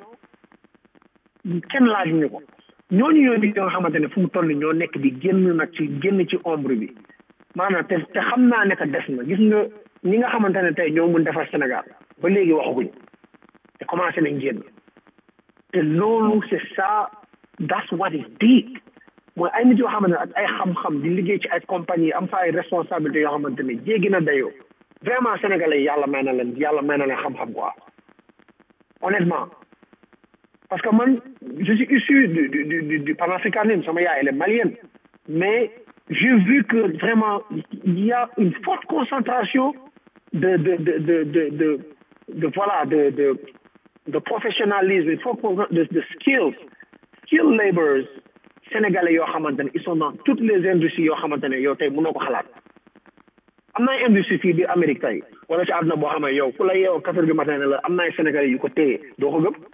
kenn laaj ñu ko ñooñu ñoo nit ñoo nga xamante ne fu mu toll ñoo nekk di génn nag ci génn ci ombre bi maanaam te te xam naa ne que des na gis nga ñi nga xamante ne tey ñoo mun defar Sénégal ba léegi waxaguñ te commencé nañ génn te loolu c'est ça that's what is deep mooy ay nit yoo xamante ne ak ay xam-xam di liggéey ci ay compagnie am fa ay responsabilités yoo xamante ne jéggi na dayoo vraiment sénégalais yi yàlla may na leen yàlla may na leen xam-xam quoi honnêtement parce que man je suis issu du du du du panafricanisme sama yaay elle est malienne mais j'ai vu que vraiment il y a une forte concentration de de de de de de, de voilà de de de professionnalisme il faut de de skills skilled laborers sénégalais yoo xamante ne ils sont dans toutes les industries yoo xamante ne yow tey mënoo ko xalaat am na ay industrie fii biir Amérique tey wala ci àdduna boo xam ne yow fu la yeewoo quatre heures du matin ne la am na ay sénégalais yu ko téye doo ko gëm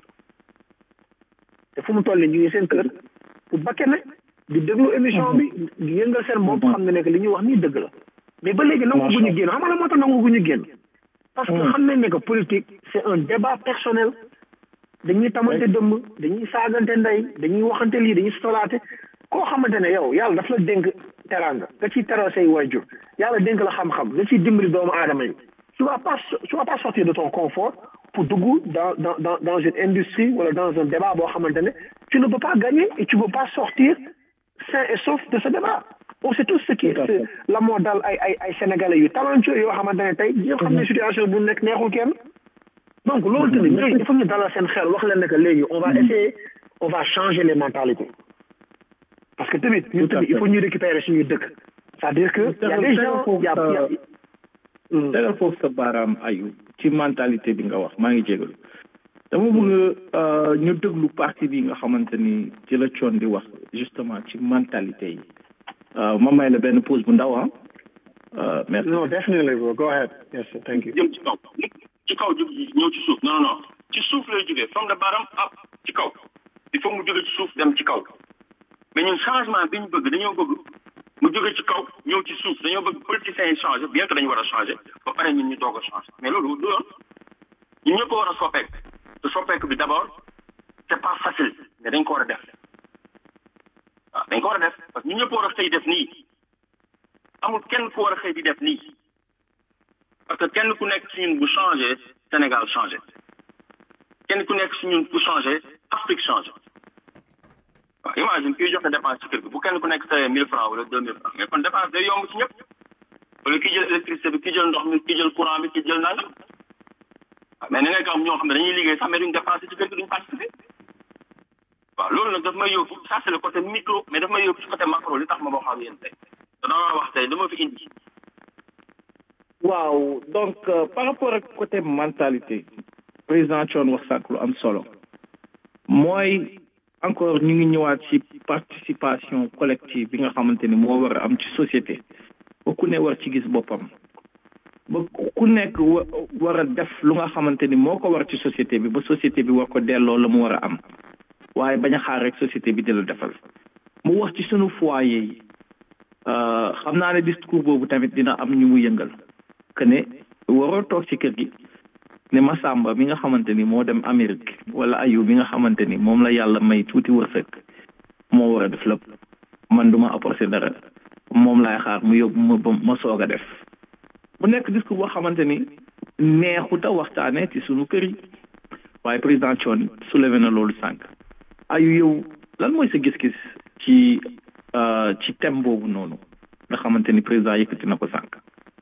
te fu mu toll nii ñu ngi seen kër pour bakke ne di déglu émission bi di yëngal seen bopp xam ne ne que li ñuy wax nii dëgg la mais ba léegi nangu gu ñu génn xam nga la moo tax nangu gu ñu génn parce que xam nañ ne que politique c'est un débat personnel dañuy tamante dëmm dañuy saagante ndey dañuy waxante lii dañuy solaate koo xamante ne yow yàlla daf la dénk teranga nga ciy teral say waajur yàlla dénk la xam-xam nga ciy dimbali doomu aadama yi tu vas pas tu vas pas sortir de ton confort pour dugg dans dans dans dans une industrie wala dans un débat boo xamante ne tu ne peux pas gagner et tu ne peux pas sortir sain et sauf de ce débat on sait tous ce qui est la moo dal ay ay ay sénégalais yu talentueux yoo xamante ne tey ñoo xam ne situation bu nekk neexul kenn donc loolu tamit ñooñu il faut ñu dalal seen xel wax leen ne que léegi on va essayer on va changer les mentalités parce que tamit ñun tamit il faut ñu récupérer suñuy dëkk c'est-à-dire que y a des gens y a tegal foofu sa baaraam ayu ci mentalité bi nga wax maa ngi jégalu dama bëgg ñu déglu partie bi nga xamante ni ci la coon di wax justement ci mentalité yi ma may la benn pause bu ndaw ah merci. No, definitely, bro. Go ahead. Yes, sir. Thank you. jëm ci kaw ci kaw ñëw ci suuf non non ci suuf lay jógee from the bottom up ci kaw il faut mu jóge ci suuf dem ci kaw mais ñun changement bi ñu bëgg dañoo bëgg mu jóge ci kaw ñëw ci suuf dañoo bëgg politiciens yi changer bien que dañu war a changer ba pare ñun ñu doog a changer mais loolu du yoon ñun ñëpp war a soppeeku te soppeeku bi d'abord c'est pas facile mais dañ ko war a def waaw dañ ko war a def parce que ñun ñëpp war a xëy def nii amul kenn ku war a xëy di def nii parce que kenn ku nekk si ñun bu changé Sénégal changé kenn ku nekk si ñun bu changé Afrique changé waaw imagine kuy joxe dépense ci kër gi bu kenn ku nekk sayee mille francs wala deux mille francs mais kon dépense day yomb ci ñëpp wala ki jël électricité bi ki jël ndox mi ki jël courant bi ki jël nangam waaw mais ni nekk am ñoo xam ne dañuy liggéey sax mais duñ dépensé ci kër gi duñ participer waaw loolu nag daf may yóbbu ça c'est le côté micro mais daf may yóbbu ci côté macro li tax ma wax ak yéen tey danaa wax tey dama fi indi waaw donc euh, par rapport ak côté mentalité président Thione wax sànq lu am solo mooy encore ñu ngi ñëwaat ci participation collective bi nga xamante ni moo war a am ci société ba ku ne war ci gis boppam ba ku nekk war a def lu nga xamante ni moo ko war ci société bi ba société bi war ko delloo la mu war a am waaye bañ a xaar rek société bi di la defal mu wax ci sunu foyer yi xam naa ne discours boobu tamit dina am ñu mu yëngal que ne waroo toog ci kër gi ne Massamba mi nga xamante ni moo dem Amérique wala Ayu bi nga xamante ni moom la yàlla may tuuti wërsëg moo war a def lépp man duma apporter dara moom laay xaar mu yóbbu ma ba ma soog a def mu nekk discours boo xamante ni neexuta waxtaane ci sunu kër yi waaye président Thione soulevé na loolu sànq Ayu yow lan mooy sa gis-gis ci ci thème boobu noonu nga xamante ni président yëkkati na ko sànq.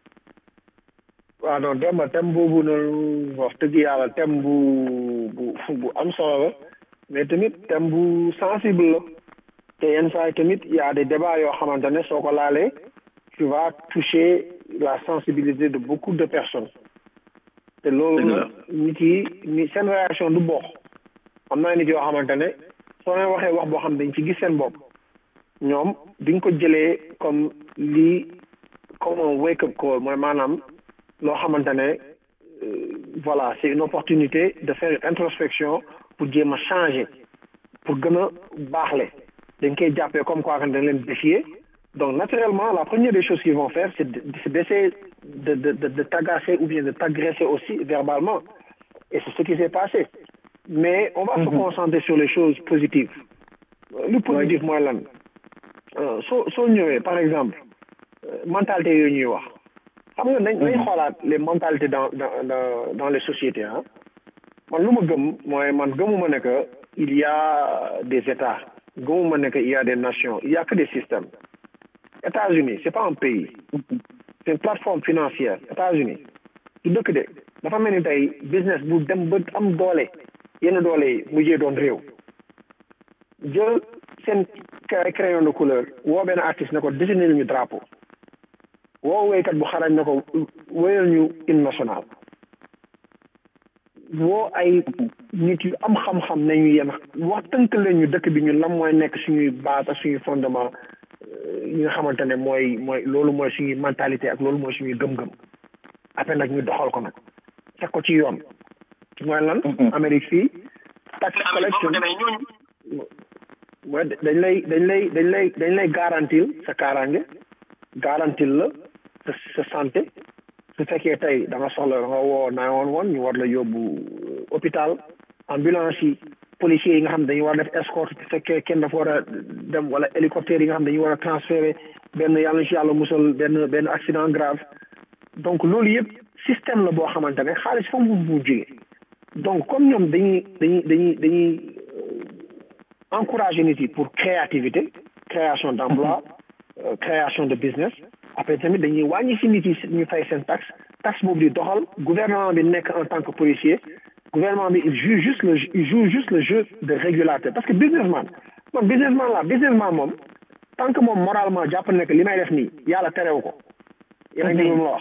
waaw non Demba thème boobu noonu wax dëgg yàlla thème bu bu bu am solo la mais tamit thème bu sensible la te yenn saa yi tamit y a des débats yoo xamante ne soo ko laalee tu vas toucher la sensibilité de beaucoup de personnes te loolu nag nit yi ni seen réaction du bokk am naa nit yoo xamante ne soo leen waxee wax boo xam dañ ci gis seen bopp ñoom diñ ko jëlee comme lii comme un wake up call mooy maanaam loo xamante ne voilà c'est une opportunité de faire une introspection pour jéem a changer pour gën a baaxle dañ koy jàppee comme quoi dañ leen défier donc naturellement la première des choses qu'ils vont faire c'est d'essayer de de de de t'agacer ou bien de t'agresser aussi verbalement et c'est ce qui s'est passé mais on va mm-hmm. se concentrer sur les choses positives lu positif mooy lan soo soo ñëwee par exemple mentalité yooyu ñuy wax xam nga dañ dañ xoolaat les mentalités dans dans dans les sociétés ah man lu ma gëm mooy man gëmuma ne que il y a des états gëmuma ne que il y a des nations il y a que des systèmes États-Unis c'est pas un pays c'est une plateforme financière États-Unis du dëkk de dafa mel ni tey business bu dem ba am doole yenn doole yi mujjee doon réew jël seen crayon de couleur woo benn artiste ne ko dessiner ñu drapeau woo wéykat bu xarañ ne ko wéyal ñu hymne national woo ay nit yu am xam-xam nañu yéen wax tënk leen ñu dëkk bi ñu lam mooy nekk suñuy base ak suñuy fondement yi nga xamante ne mooy mooy loolu mooy suñuy mentalité ak loolu mooy suñuy gëm-gëm après nag ñu doxal ko nag teg ko ci yoon mooy lan Amérique fii tax collection mooy dañ lay dañ lay dañ lay dañ lay garantir sa kaaraange garantir la sa sa santé su fekkee tey da nga soxla da nga woo nine one one ñu war la yóbbu hôpital ambulance yi policiers yi nga xam ne dañu war a def escorte su fekkee kenn dafa war a dem wala hélicoptère yi nga xam ne dañu war a transférer benn yàlla ci yàlla musal benn benn accident grave donc loolu yëpp système la boo xamante ne xaalis fa mu bu jógee donc comme ñoom dañuy dañuy dañuy dañuy encourager nit yi pour créativité création d'emploi euh, création de business après tamit dañuy wàññi si nit yi ñu fay seen taxe taxe boobu di doxal gouvernement bi nekk en tant que policier gouvernement bi il joue juste le il joue juste le jeu de régulateur parce que businessman man businessman la businessman moom tant que moom moralement jàpp ne que li may def nii yàlla terew ko yaa ngi moom la wax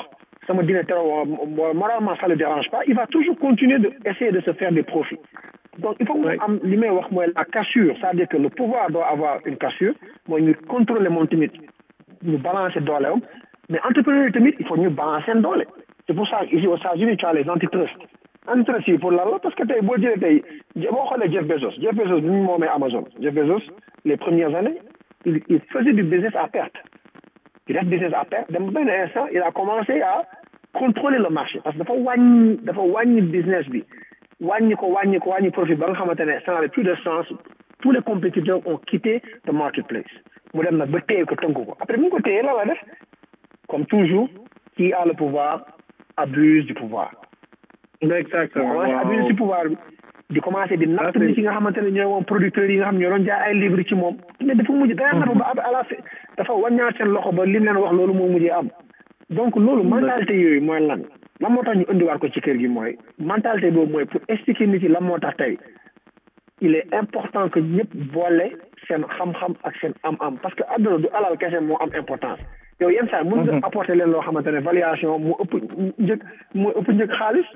sama dîner terewoo moralement ça le dérange pas il va toujours continuer de essayer de se faire des profits donc il faut que mu am li may wax mooy la cassure c'est-à-dire que le pouvoir doit avoir une cassure mooy ñu contrôler moom tamit ñu balancer dooleem mais entrepreneur yi tamit il faut ñu balancer seen doole c'est pour ça ici aux États-Unis tu as les antitrust antitrust yi pour lan la parce que tey boo jëlee tey boo xoolee Jeff Bezos Jeff Bezos bi mu moomee Amazon Jeff Bezos les premières années il il faisait du business à perte il def business à perte dem benn instant il a commencé à contrôler le marché parce que dafa wàññi dafa wàññi business bi wàññi ko wàññi ko wàññi profit ba nga xamante ne ça n'avait plus de sens tous les compétiteurs ont quitté le marketplace mu dem nag ba téye ko tënk ko après bu ñu ko téye la la def comme toujours qui a le pouvoir abuse du pouvoir. exactement waaw abuse du pouvoir bi di commencé di natt ni ci nga xamante ne ñooy woon producteurs yi nga xam ñoo doon jaay ay livres ci moom mais dafa mujj dana natt ba à la fin dafa wàññaat seen loxo ba lim leen wax loolu moo mujjee am donc loolu mentalité yooyu mooy lan lan moo tax ñu indiwaat ko ci kër gi mooy mentalité boobu mooy pour expliquer nit yi lan moo tax tey il est important que ñëpp boole seen xam-xam ak seen am-am parce que àdduna du alal kese moo am importance yow yenn saa mën nga apporter leen loo xamante ne valuation mu ëpp njëg mu ëpp njëg xaalis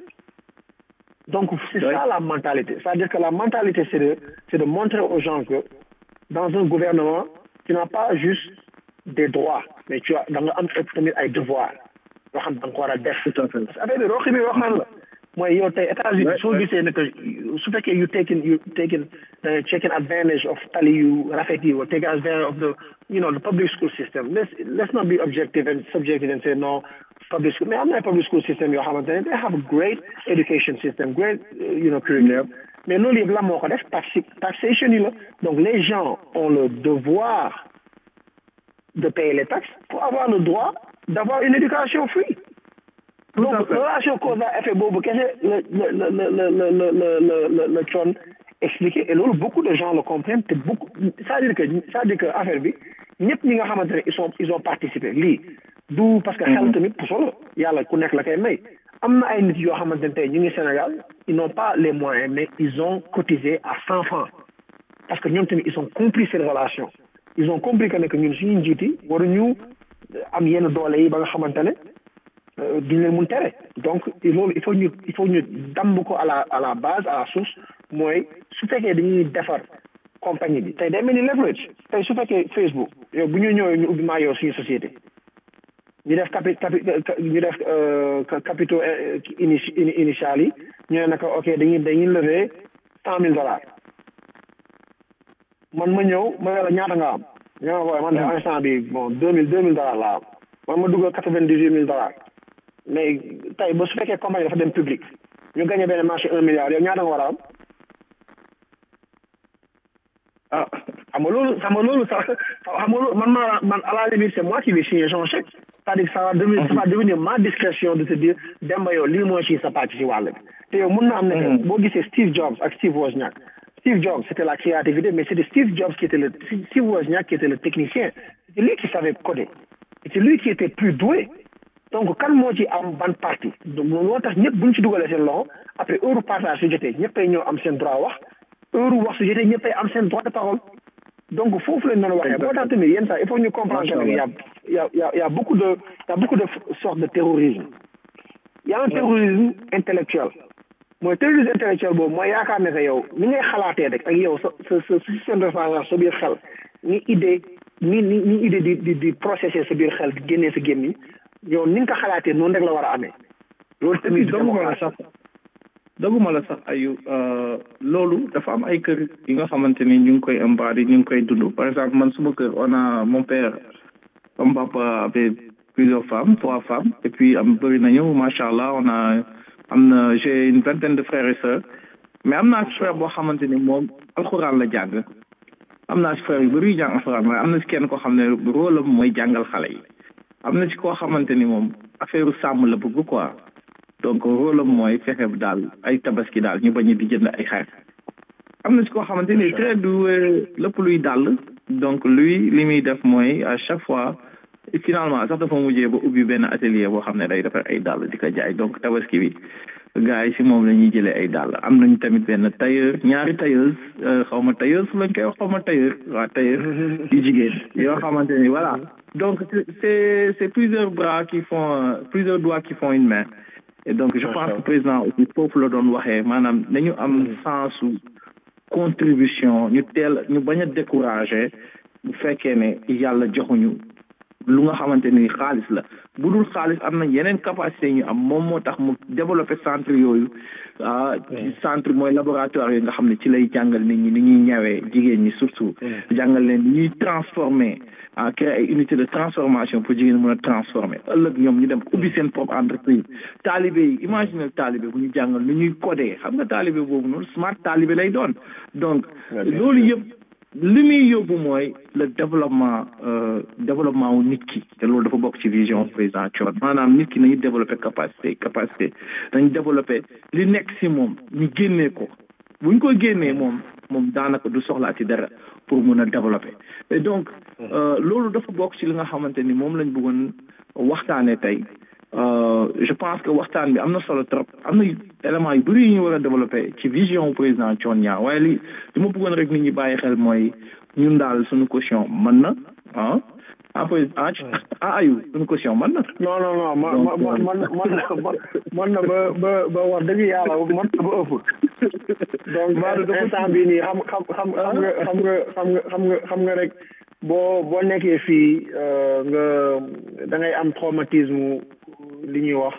donc c'est ça la mentalité c'est-à-dire que la mentalité c'est de c'est de montrer aux gens que dans un gouvernement tu n'as pas juste des droits mais tu as da nga am tamit ay devoirs yoo xam da nga ko war a def parce que affaire bi roxi bi wax naan la mooy yow tey États-Unis soo gisee ne que su fekkee you taking you taking uh, taking advantage of tali yu rafet yi or taking advantage of the you know the public school system let's let's not be objective and subjective and say no public school mais am na ay public school system yoo xamante ne they have a great education system great uh, you know curriculum mais loolu yëpp la moo ko def taxi taxation yi la donc les gens ont le devoir de payer les taxes pour avoir le droit d'avoir une éducation free donc relation cause à effet boobu kese le le le le le le le le le coon expliqué et loolu beaucoup de gens le comprennent te beaucoup c'est-à-dire que c'est-à-dire que affaire bi ñëpp ñi nga xamante ne ils sont ils ont participé lii du parce que xel tamit pour solo yàlla ku nekk la koy may am na ay nit yoo xamante ne tey ñu ngi Sénégal ils n'ont pas les moyens mais ils ont cotisé à cent francs parce que ñoom tamit ils ont compris cette relation ils ont compris que ne que ñun suñu njiit yi waruñu am yenn doole yi ba nga xamante ne duñ leen mun tere donc loolu il faut ñu il faut ñu damb ko à la à la base à la source mooy su fekkee dañuy defar compagnie bi tey day mel ni leverage tey su fekkee Facebook yow bu ñu ñëwee ñu ubbi maa yow suñu société ñu def capi capi ñu def capitaux initial yi ñu ne naka ok dañuy dañuy lever cent mille dollars man ma ñëw ma ne la ñaata nga am nga ma koy man de instant bi bon deux mille deux mille dollars laa am man ma dugal quatre-vingt-dix-huit mille dollars mais tey ba su fekkee compagnie dafa dem public ñu gagné benn marché un milliard yow ñaata nga war a am ah xam nga loolu xam nga loolu sax xam nga loolu man maa man à la limite c'est moi qui vais signer son chèque c'est-à-dire que ça va devenir ça va devenir ma discrétion de te dire Demba yow lii mooy ci sa pàcc ci wàll bi te yow mun na am ne boo gisee Steve Jobs ak Steve Wozniak Steve Jobs c'était la créativité mais c'était Steve Jobs qui était le Steve Wozniak qui était le technicien c'était lui qui savait coder c'est lui qui était plus doué donc kan moo ci am ban partie donc moo tax ñëpp buñ ci dugalee seen loxo après heure partage su jotee ñëppay ñëw am seen droit wax heure wax su jotee ñëppay am seen droit de parole donc foofu lañ doon waxee moo tax tamit yenn saa il faut ñu comprendre que y a y a y a y a beaucoup de y a beaucoup de sortes de terrorisme y a un terrorisme intellectuel mooy terrorisme intellectuel boobu mooy yaakaar ne que yow ni ngay xalaatee rek ak yow sa sa sa système de référence sa biir xel ni idée ni ni ni idée di di di processer sa biir xel di génnee sa gémmiñ yow ni nga ko xalaatee noonu rek la war a amee loolu tamit doguma la sax doguma la sax ayu loolu dafa am ay kër yi nga xamante ni ñu ngi koy embody ñu ngi koy dund par exemple man suma kër on a mon père mon papa avait plusieurs femmes trois femmes et puis am bëri nañu macha allah on a am na j'ai une vingtaine de frères et sœurs mais am naa si frère boo xamante ni moom alxuraan la jàng am naa si frère yu bëri yu jàng alxuraan waaye am na si kenn koo xam ne rôle am mooy jàngal xale yi am na ci koo xamante ni moom affaire sàmm la bëgg quoi donc rôle am mooy fexe daal ay tabaski daal ñu bañ di jënd ay xar am na ci koo xamante ni très doué lépp luy dàll donc lui li muy def mooy à chaque fois finalement sax dafa mujjee ba ubbi benn atelier boo xam ne day defar ay dàll di ko jaay donc tabaski bi gars yi si moom la ñuy jëlee ay dàll am nañ tamit benn tailleur ñaari tailleuse xaw ma tailleuse lañ koy wax xaw ma tailleur waa tailleur yu jigéen yoo xamante ni voilà donc c'est c'est plusieurs bras qui font plusieurs doigts qui font une main et donc je pense que président aussi foofu la doon waxee maanaam nañu am sensu contribution ñu teel ñu bañ a décourager bu fekkee ne yàlla joxuñu lu nga xamante ni xaalis la bu dul xaalis am na yeneen capacité ñu am moom moo tax mu développé centre yooyu ah centre mooy laboratoire yooyu nga xam ne ci lay jàngal nit ñi ni ñuy ñawee jigéen ñi surtout jàngal leen ni ñuy transformer ah créer ay unité de transformation pour jigéen mën a transformer ëllëg ñoom ñu dem ubbi seen propre entreprise taalibe yi imagine taalibe bu ñu jàngal ni ñuy codé xam nga taalibe boobu noonu smart taalibe lay doon donc loolu yëpp li muy yóbbu mooy le développement développement wu nit ki te loolu dafa bokk ci vision président Thione maanaam nit ki nañu développé capacité capacité nañu développé li nekk si moom ñu génnee ko bu ñu ko génnee moom moom daanaka du soxlaa ci dara pour mun a développé et donc loolu dafa bokk ci li nga xamante ni moom lañ bëggoon waxtaanee tey je pense que waxtaan bi am na solo trop am na éléments yu bëri yu ñu war a développé ci vision président Thione Niang waaye li li ma bëggoon rek nit ñi bàyyi xel mooy ñun daal suñu caution mën na ah après ah ah ayu suñu caution mën na. non non non man man man man man na ba ba ba wax dëgg yàlla man na ba ëpp. donc instant bii nii xam xam xam xam nga xam nga xam nga xam nga xam nga rek boo boo nekkee fii nga da ngay am traumatisme li ñuy wax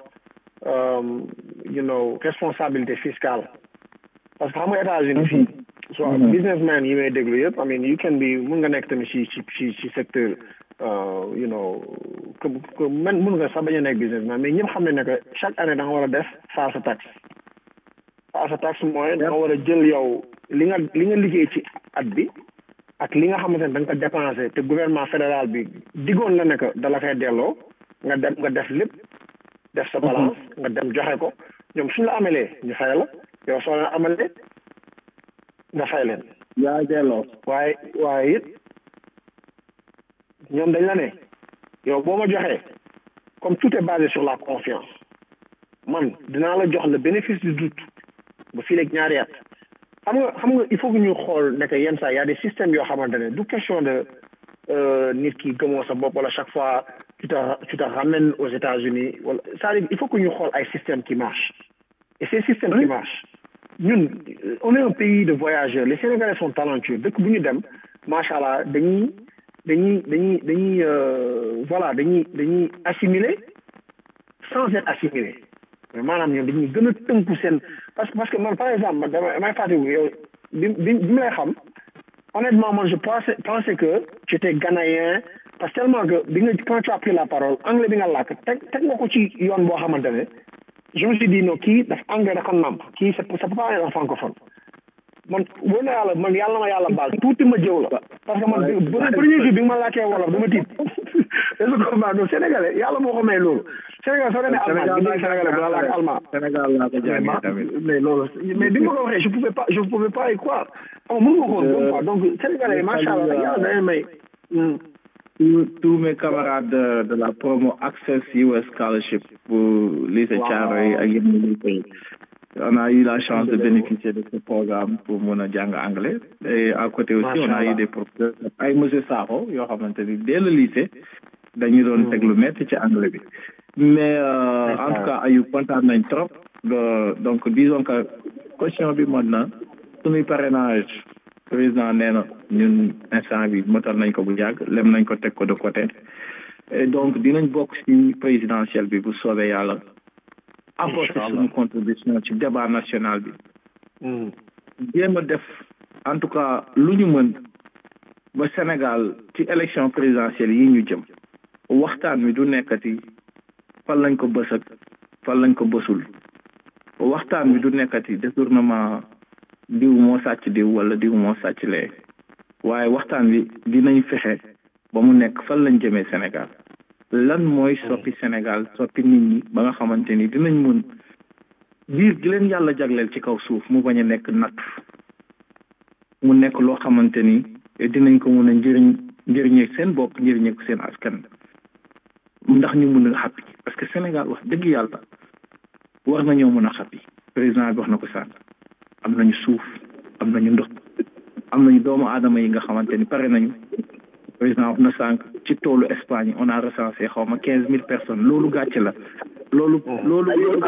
you know responsabilité fiscale parce que xam nga États-Unis fii so businessman yi may déglu yëpp I mean you can be mun nga nekk tamit ci ci ci ci secteur you know que que man mun nga sax bañ a nekk businessman mais ñëpp xam ne ne que chaque année da nga war a def faa sa taxe faa sa taxe mooy da nga war a jël yow li nga li nga liggéey ci at bi ak li nga xamante ne da nga ko dépensé te gouvernement fédéral bi diggoon la ne que da la koy delloo nga dem nga def lépp def sa balance nga dem joxe ko ñoom suñu la amalee ñu fay la yow soo leen amalee nga fay leen. yaa delloo. waaye waaye it ñoom dañ la ne yow boo ma joxee comme tout est basé sur la confiance man dinaa la jox le bénéfice du doute ba fii léegi ñaari at xam nga xam nga il faut que ñu xool ne que yenn saa y a des systèmes yoo xamante ne du question de nit ki gëmoo sa bopp wala chaque fois tu te tu te ramènes aux États-Unis wala c'est-à-dire il faut que ñu xool ay systèmes qui marchent et ces systèmes qui marchent ñun on est un pays de voyageurs les Sénégalais sont talentueux dëkk bu ñu dem macha allah dañuy dañuy dañuy dañuy voilà dañuy dañuy assimiler sans être assimilé mais maanaam ñoom dañuy gën a tënku seen parce que parce que man par exemple man damay damay fàttaliku yow bi bi bi may xam honnêtement man je pensais pensais que tu étais ghanéen parce que tellement que bi nga quand tu as pris la parole anglais bi nga làkk teg teg nga ko ci yoon boo xamante ne je me suis dit non kii daf anglais dafa namp kii ça peut pas être un francophone man wóor na yàlla man yàlla ma yàlla baal tuuti ma jëw la parce que man premier jour bi nga ma laajtee wolof dama tiit est-ce que combat no sénégalais yàlla moo ko may loolu Sénégal soo demee allemand bi dégg sénégalais bi la laaj allemand Sénégal laa ko jàngee tamit mais loolu mais bi ma ko waxee je pouvais pas je pouvais pas y croire xam nga mën nga ko woon quoi donc sénégalais macha allah yàlla day may tous tous mes camarades de, de la promo Access U S Scholarship pour lycée Thiaroye ak yeneen lycée on a eu la chance de bénéficier de ce programme pour mon jàng anglais et à côté aussi on a eu des professeurs ay monsieur Sakho yoo xamante ni dès le lycée dañu doon teg lu métti ci anglais bi mais euh, en tout cas ayu kontaan nañ trop donc disons que question bi mën na suñuy parrainage président nee na ñun instant bi motal nañ ko bu yàgg lem nañ ko teg ko de côté et donc dinañ bokk ci présidentielle bi bu soobee yàlla apporter suñu contribution ci débat national bi jéem a def en tout cas lu ñu mën ba Sénégal ci élection présidentielle yi ñu jëm waxtaan mi du nekkati fan lañ ko bës ak fan lañ ko bësul waxtaan mi du nekkati détournement diw moo sàcc diw wala diw moo sàcc lee waaye waxtaan wi dinañ fexe ba mu nekk fan lañ jëmee Sénégal lan mooy soppi Sénégal soppi nit ñi ba nga xamante ni dinañ mën biir gi leen yàlla jagleel ci kaw suuf mu bañ a nekk natt mu nekk loo xamante ni dinañ ko mën a njëriñ njëriñee seen bopp njëriñee ko seen askan ndax ñu mën a happy parce que Sénégal wax dëgg yàlla war nañoo mën a xappi président bi wax na ko sànq am nañu suuf am nañu ndox am nañu doomu aadama yi nga xamante ni pare nañu président wax na sànq ci toolu Espagne on a recensé xaw ma quinze mille personnes loolu gàcce la loolu loolu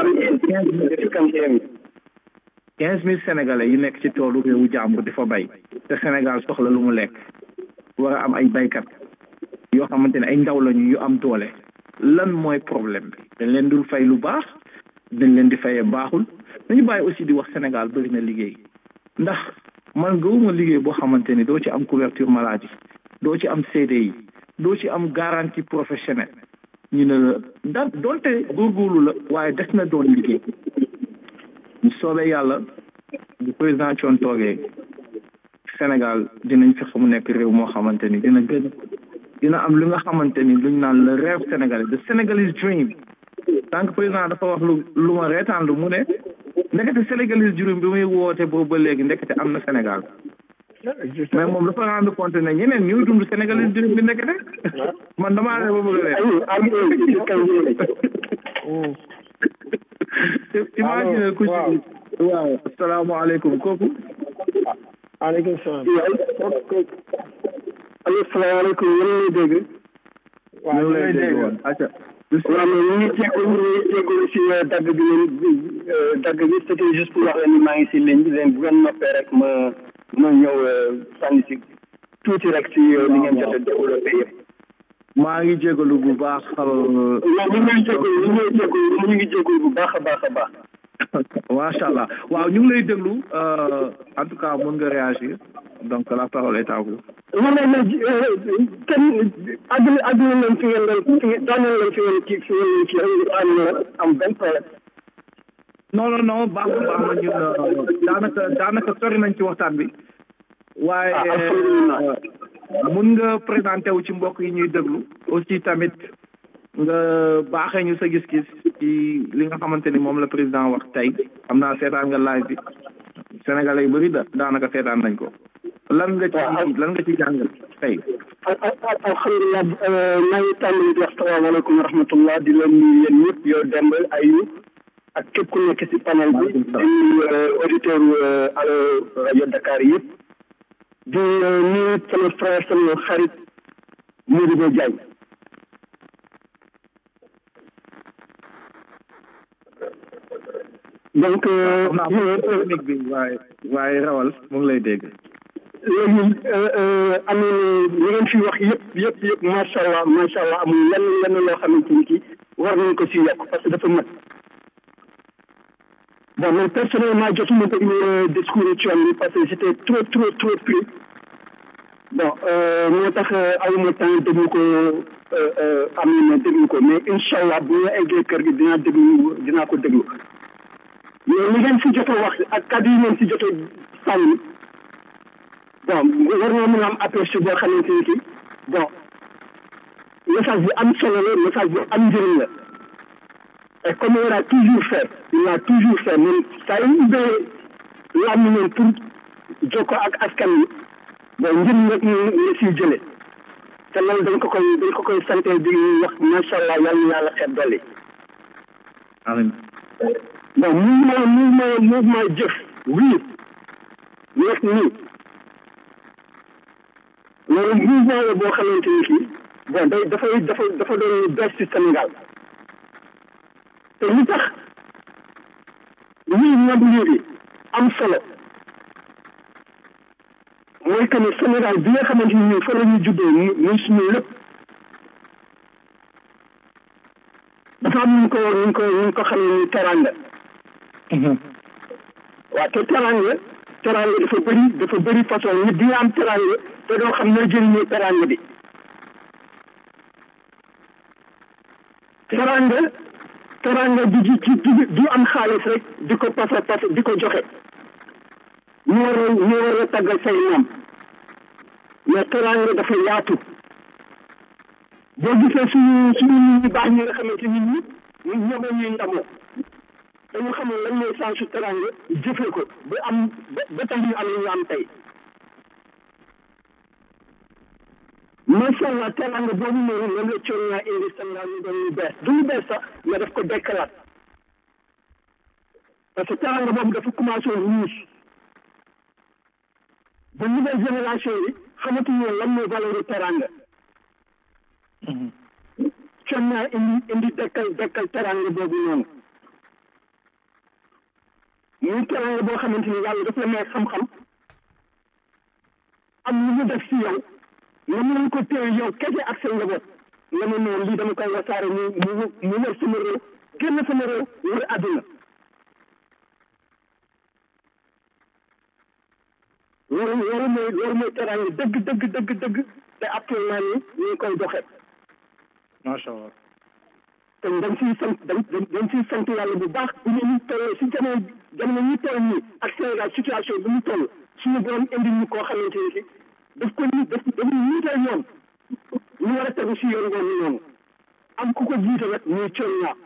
quinze mille sénégalais yi nekk ci toolu réewu jàmbur di fa bay te Sénégal soxla lu mu lekk war a am ay baykat yoo xamante ne ay ndaw lañu yu am doole lan mooy problème bi dañ leen dul fay lu baax dañ leen di fayee baaxul dañu bàyyi aussi di wax Sénégal bëri na liggéey ndax man gëwuma liggéey boo xamante ni doo ci am couverture maladie doo ci am C D I doo ci am garantie professionnelle ñu ne la da donte góorgóorlu la waaye des na doon liggéey ñu soobee yàlla bu président Thione toogee Sénégal dinañ fexe mu nekk réew moo xamante ni dina gën dina am lu nga xamante ni luñ naan le rêve sénégalais the Senegalese dream tant que président dafa wax lu lu ma reetaan lu mu ne ndekete Senegalese dream bi muy woote boobu ba léegi ndekete am na Sénégal mais moom dafa rendre compte ne ñeneen ñooy dund Senegalese dream bi ndekete man damaa ne ba bëgg a rek imagine ku ci waaw asalaamaaleykum kooku aleykum salaam allo salaamaaleykum yéen a ngi dégg waaw ñu lay dégg woon acca waaw mais ñu ngi jégalu ñu ngi jégalu si dagg bi leen dagg bi c'était juste pour wax leen ni maa ngi si ligne bi leen bu ngeen noppee rek ma ma ñëw sànni si tuuti rek si li ngeen jot a développé yëpp maa ngi jégalu bu baax ñu ngi jégalu ñu ngi jégalu ñu ngi jégalu bu baax a baax a baax macha allah waaw ñu ngi lay déglu en tout cas mën nga réagir donc la parole est à vous. non non mais kenn àdduna àdduna leen fi ngeen doon fi ngeen daaneel leen fi ngeen kii fi ngeen kii rek am am benn problème. non non non baax na baax na ñun daanaka daanaka sori nañ ci waxtaan bi. waaye mun nga présenté wu ci mbokk yi ñuy déglu aussi tamit nga baaxee ñu sa gis-gis ci li nga xamante ni moom la président wax tey xam naa seetaan nga live bi sénégalais yu bëri da daanaka seetaan nañ ko lan nga ci lan nga ci jàngal tey alhamdulilah maa ngi tàmbali di wax salaamaaleykum wa rahmatullah di leen nuyu yéen ñëpp yow Demba Ayu ak képp ku nekk ci panel bi di auditeur Allo rajo Dakar yëpp di nuyu sama frère sama xarit Modibo Diagne donc technique bi waaye waaye rawal mu ngi lay dégg léegi am na li ngeen fi wax yëpp yëpp yëpp macha allah macha allah amul lenn lenn loo xamante ni ki war nañ ko si yokk parce que dafa mat bon man personnellement jotuma déglu discours ci yoon bi parce que j'étais trop trop trop pris bon moo tax awuma temps déglu ko am na déglu ko mais incha allah bu ñu eggee kër gi dinaa déglu dinaa ko déglu mais li ngeen si jot a wax ak kàddu yi ngeen si jot a sànni bon war nga mën a am aperçu boo xamante ni ki bon message bi am solo la message bi am njëriñ la et comme il a toujours fait il a toujours fait même saa yu ubbee làmmiñam pour jokkoo ak askan wi bon njëriñ rek ñu la siy jëlee te loolu dañ ko koy dañ ko koy santé di wax macha allah yàlla na yàlla xeet dolli. amiin. bon mouvement mouvement mouvement jëf oui nekk nii loolu mouvement la boo xamante ni kii bon day dafay dafa dafa doon lu bees ci Sénégal te li tax lii ñoom lii bi am solo mooy que ne Sénégal bi nga xamante ni ñun fa la ñu juddoo muy suñu lépp dafa am ñu ko ñu ko ñu ko xam ne ni teranga waaw te teranga teranga dafa bëri dafa bëri façon nit di nga am teranga te doo xam ne jëriñoo teranga bi teranga teranga du ci du am xaalis rek di ko pasa pasa di ko joxe ñu war a ñu war a taggal say maam mais teranga dafa yaatu boo gisee suñu suñu nit ñi baax ñi nga xamante nit ñi ñun ñoom ñuy ndamoo dañu xamul lan mooy sensu teranga jëfee ko ba am ba tax ñu am ñu am tey macha allah teranga boobu noonu moom la coon naa indi Sénégal ñu doon lu bees du lu bees sax mais daf ko dekkalaat parce que teranga boobu dafa commencé ruus ba nouvelle génération yi xamatuñu lan mooy valeur teranga con naa indi indi dekkal dekkal teranga boobu noonu muy teranga boo xamante ni yàlla daf la may xam-xam am lu mu def si yow nga mën ko téye yow kese ak sa njaboot nga ne noonu lii dama koy wasaare mu mu mu wër sama réew génn sama réew wër àdduna loolu loolu mooy loolu mooy teraanga dëgg dëgg dëgg dëgg te actuellement nii ñu ngi koy doxee macha allah te dañ siy sant dañ dañ siy sant yàlla bu baax bu ñu tollee si jamono jamono ñu toll nii ak Sénégal situation bi mu toll suñu borom indi ñu koo xamante ni si daf ko ni daf daf ñu niitee yoon ñu war a tegu si yoon ngoon noonu am ku ko jiite nag muy cër ñaa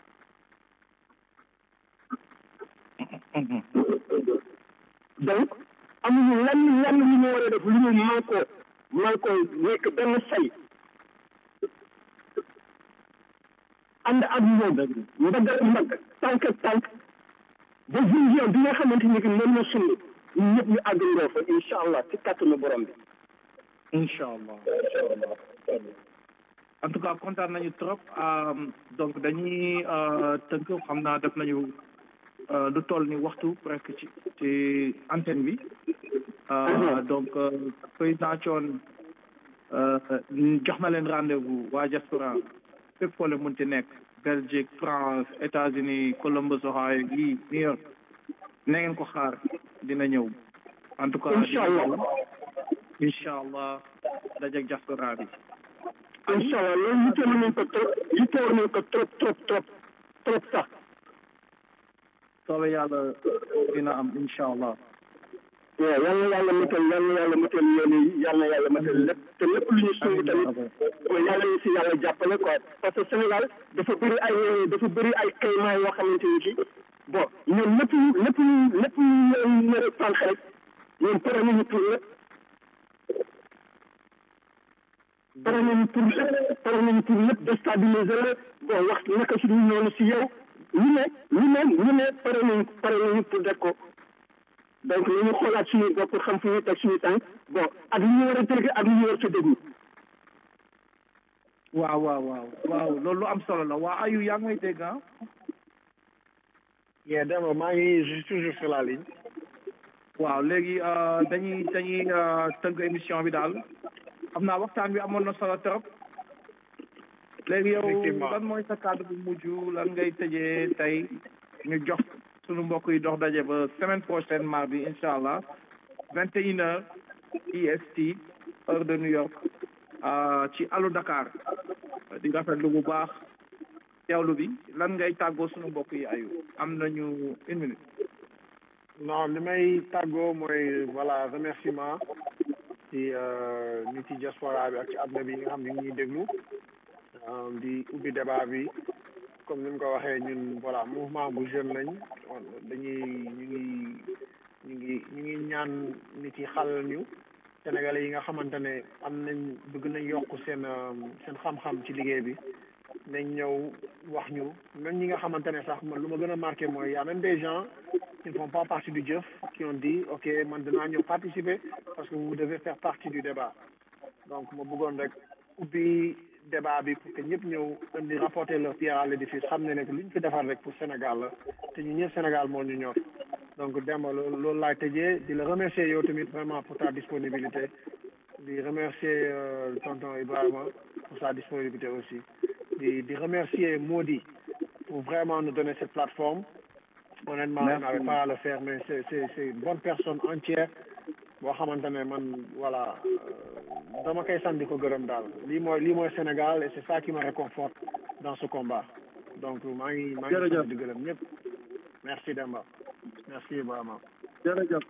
donc amuñu lenn lenn lu ñu war a def lu ñu man koo man koo nekk benn say ànd ak moom mbagg ak mbagg tànk ak tànk ba vision bi nga xamante ni que moom la sumb ñun ñëpp ñu àggandoo fa incha allah ci kàttanu borom bi. incha allah incha allah en tout cas kontaan nañu trop donc dañuy tënk xam naa def nañu lu toll ni waxtu presque ci ci antenne bi donc président Thione jox na leen rendez-vous waa diaspora fépp foo leen mënti nekk Belgique France États-Unis Columbus Ohio yi New York na ngeen ko xaar dina ñëw en tout cas incha allah incha allah dajeeg diaspora bi incha allah loolu yittewoon nañ ko trop yittewoon nañ ko trop trop trop trop sax soobee yàlla dina am incha allah waaw yal na yàlla matal yal na yàlla matal yoon yi yal na yàlla matal lépp te lépp lu ñu sumb tamit yàlla ñu si yàlla jàppale quoi parce que Sénégal dafa bëri ay dafa bëri ay kaymaa yoo xamante ni ci bon ñoom lépp lépp lépp ñu nar a tànk rek ñoom pare nañu pour lépp pare nañu pour lépp pare nañu pour lépp déstabiliser la bon wax naka si ñu noonu si yow lu ne lu ne lu ne pare nañu pare nañu pour def ko donc li ñu xoolaat suñu bopp xam fu ñu teg suñu tànk bon ak li ñu war a dégg ak li ñu war a déglu. waaw waaw waaw waaw loolu lu am solo la waa ayu yaa ngi may dégg ah. yeah Demba maa ngi je suis toujours sur la ligne. waaw léegi dañuy dañuy tënk émission bi daal xam naa waxtaan bi amoon na solo trop. léegi yow lan mooy sa kàddu bu mujj lan ngay tëjee tey ñu jox. sunu mbokk yi dox daje ba semaine prochaine mardi incha allah vingt et une heures E S T heure de New York ci Allo Dakar di rafetlu bu baax teewlu bi lan ngay tàggoo sunu mbokk yi ayu am nañu une minute. non li may tàggoo mooy voilà remerciement ci nit ci diaspora bi ak ci àdduna bi nga xam ne ñu ñuy déglu di ubbi débat bi. comme ni mu ko waxee ñun voilà mouvement bu jeune lañ dañuy ñu ngi ñu ngi ñu ngi ñaan nit yi xalal ñu sénégalais yi nga xamante ne am nañ bëgg nañ yokk seen seen xam-xam ci liggéey bi nañ ñëw wax ñu même ñi nga xamante ne sax man lu ma gën a marqué mooy y a même des gens qui ne font pas partie du jëf qui ont dit ok man dinaa ñëw participer parce que vous devez faire partie du débat donc ma bëggoon rek ubbi débat bi pour que ñëpp ñëw indi rapporter leur pierre à l'édifice xam ne nekk lu ñu fi defar rek pour Sénégal la te ñu ñëpp Sénégal moo ñu ñor donc Demba loolu loolu laay tëjee di la remercier yow tamit vraiment pour ta disponibilité di remercier tonton Ibrahima pour sa disponibilité aussi di di remercier Modi pour vraiment nous donner cette plateforme honnêtement on n'avait pas à le faire mais c'est c'est c'est une bonne personne entière boo xamante ne man voilà dama koy sant di ko gërëm daal lii mooy lii mooy Sénégal et c'est ça qui me réconforte dans ce combat donc maa ngi maa ngi sant di gërëm ñëpp merci Demba merci Ibrahima. jërëjëf.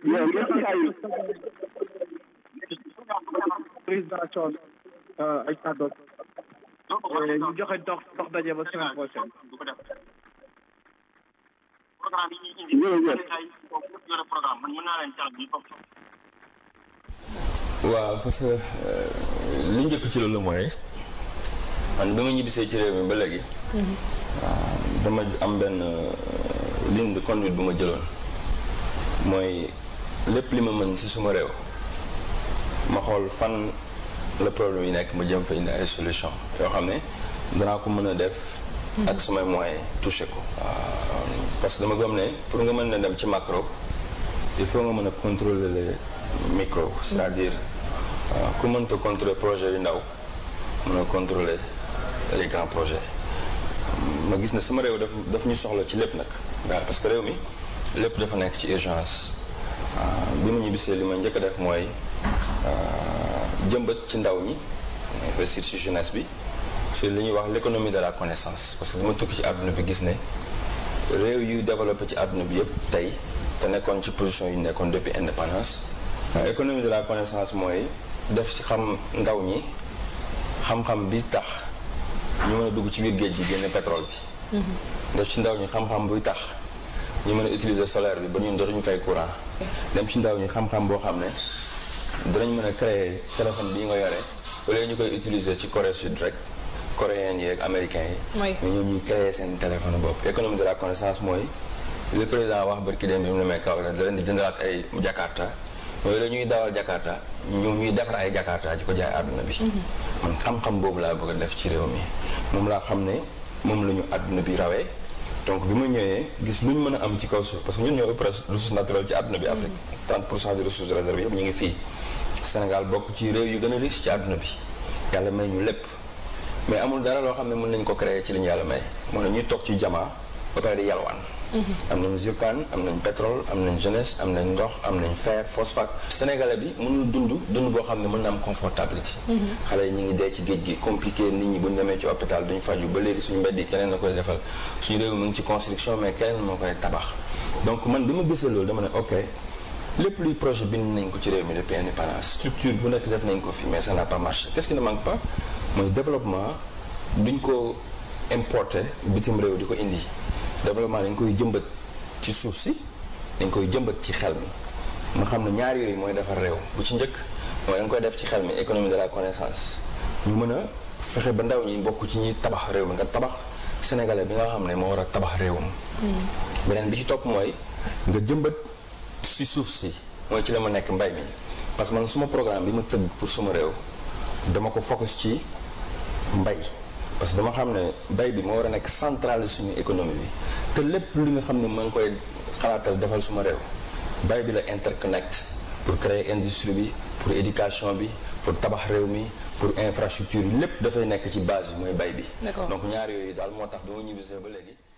président Thione ay kàddu ñu joxe dox dox daje ba semaine prochaine. programme yi ñuy indi ay yore programme man mën naa leen caal bi foofu. waaw parce que li njëkk ci loolu mooy man ba ma ñibbisee ci réew mi ba léegi. waaw dama am benn ligne de conduite bu ma jëloon mooy lépp li ma mën ci suma réew ma xool fan le problème yi nekk ma jëm fa indi ay solution yoo xam ne danaa ko mën a def ak sumay moyens touché ko parce que dama gëm ne pour nga mën na dem ci macro il faut nga mën a contrôler les micro c'est-à-dire ku mënta contrôler projet yu ndaw mën a contrôler les grands projets ma gis ne sama réew daf daf ñu soxla ci lépp nag waaw parce que réew mi lépp dafa nekk ci urgence bi ma ñibbisee li ma njëkk a def mooy jëmbat ci ndaw ñi investir ci jeunesse bi sur li ñuy wax l'économie de la connaissance parce que dama tukki ci àdduna bi gis ne réew yu développé ci àdduna bi yëpp tey te nekkoon ci position yu nekkoon depuis indépendance économie de la connaissance mooy def ci xam ndaw ñi xam-xam bi tax ñu mën a dugg ci biir géej gi génne pétrole bi def ci ndaw ñi xam-xam buy tax ñu mën a utiliser solaire bi ba ñun dootuñu fay courant dem ci ndaw ñi xam-xam boo xam ne dinañ mën a créer téléphone bii nga yore wala ñu koy utiliser ci Corée Sud rek coréens yi ak américains yi mais ñoom ñu créer seen téléphone bopp économie de la connaissance mooy le président wax barki dem bi mu ne may kaw la da leen di jëndalaat ay Jakarta mooy la ñuy dawal Jakarta ñoom ñuy defar ay Jakarta ji ko jaay àdduna bi man xam-xam boobu laa bëgg a def ci réew mi moom laa xam ne moom la ñu àdduna bi rawee donc bi ma ñëwee gis lu ñu mën a am ci kaw suuf parce que ñun ñoo ëpp ressources naturelles ci àdduna bi Afrique trente pour cent des ressources réservées yëpp ñu ngi fii Sénégal bokk ci réew yu gën a riche ci àdduna bi yàlla may ñu lépp mais amul dara loo xam ne mën nañ ko créer ci li ñu yàlla may moo ne ñuy toog ci jamaa ba pare di yalwaan am nañ zircon am nañ pétrole am nañ jeunesse am nañ ndox am nañ fer phosphate sénégalais bi mënul dund dund boo xam ne mën na am confortabilité xale yi ñu ngi dee ci géej gi compliqué nit ñi bu ñu demee ci hôpital duñu faju ba léegi suñu mbedd yi keneen na koy defal suñu réew mi ngi ci construction mais keneen moo koy tabax donc man bi ma gisee loolu dama ne ok lépp luy projet bind nañ ko ci réew mi depuis indépendance structure bu nekk def nañ ko fi mais ça n'a pas marché qu'est-ce qui ne manque pas mooy développement duñ ko importer bitim réew di ko indi développement dañ koy jëmbat ci suuf si dañ koy jëmbat ci xel mi nga xam ne ñaar yooyu mooy defar réew bu ci njëkk mooy dañ koy def ci xel mi économie de la connaissance ñu mën a fexe ba ndaw ñi bokk ci ñuy tabax réew mi nga tabax sénégalais bi nga xam ne moo war a tabax réewam beneen bi ci topp mooy nga jëmbat si suuf si mooy ci la ma nekk mbay mi parce que man suma programme bi ma tëgg pour suma réew dama ko focus ci mbay parce que dama xam ne bay bi moo war a nekk centrale suñu économie bi te lépp li nga xam ne maa ngi koy xalaatal defal suma réew bay bi la interconnect pour créer industrie bi pour éducation bi pour tabax réew mi pour infrastructure yi lépp dafay nekk ci base bi mooy bay bi donc ñaar yooyu daal moo tax ba ma ñibbisee ba léegi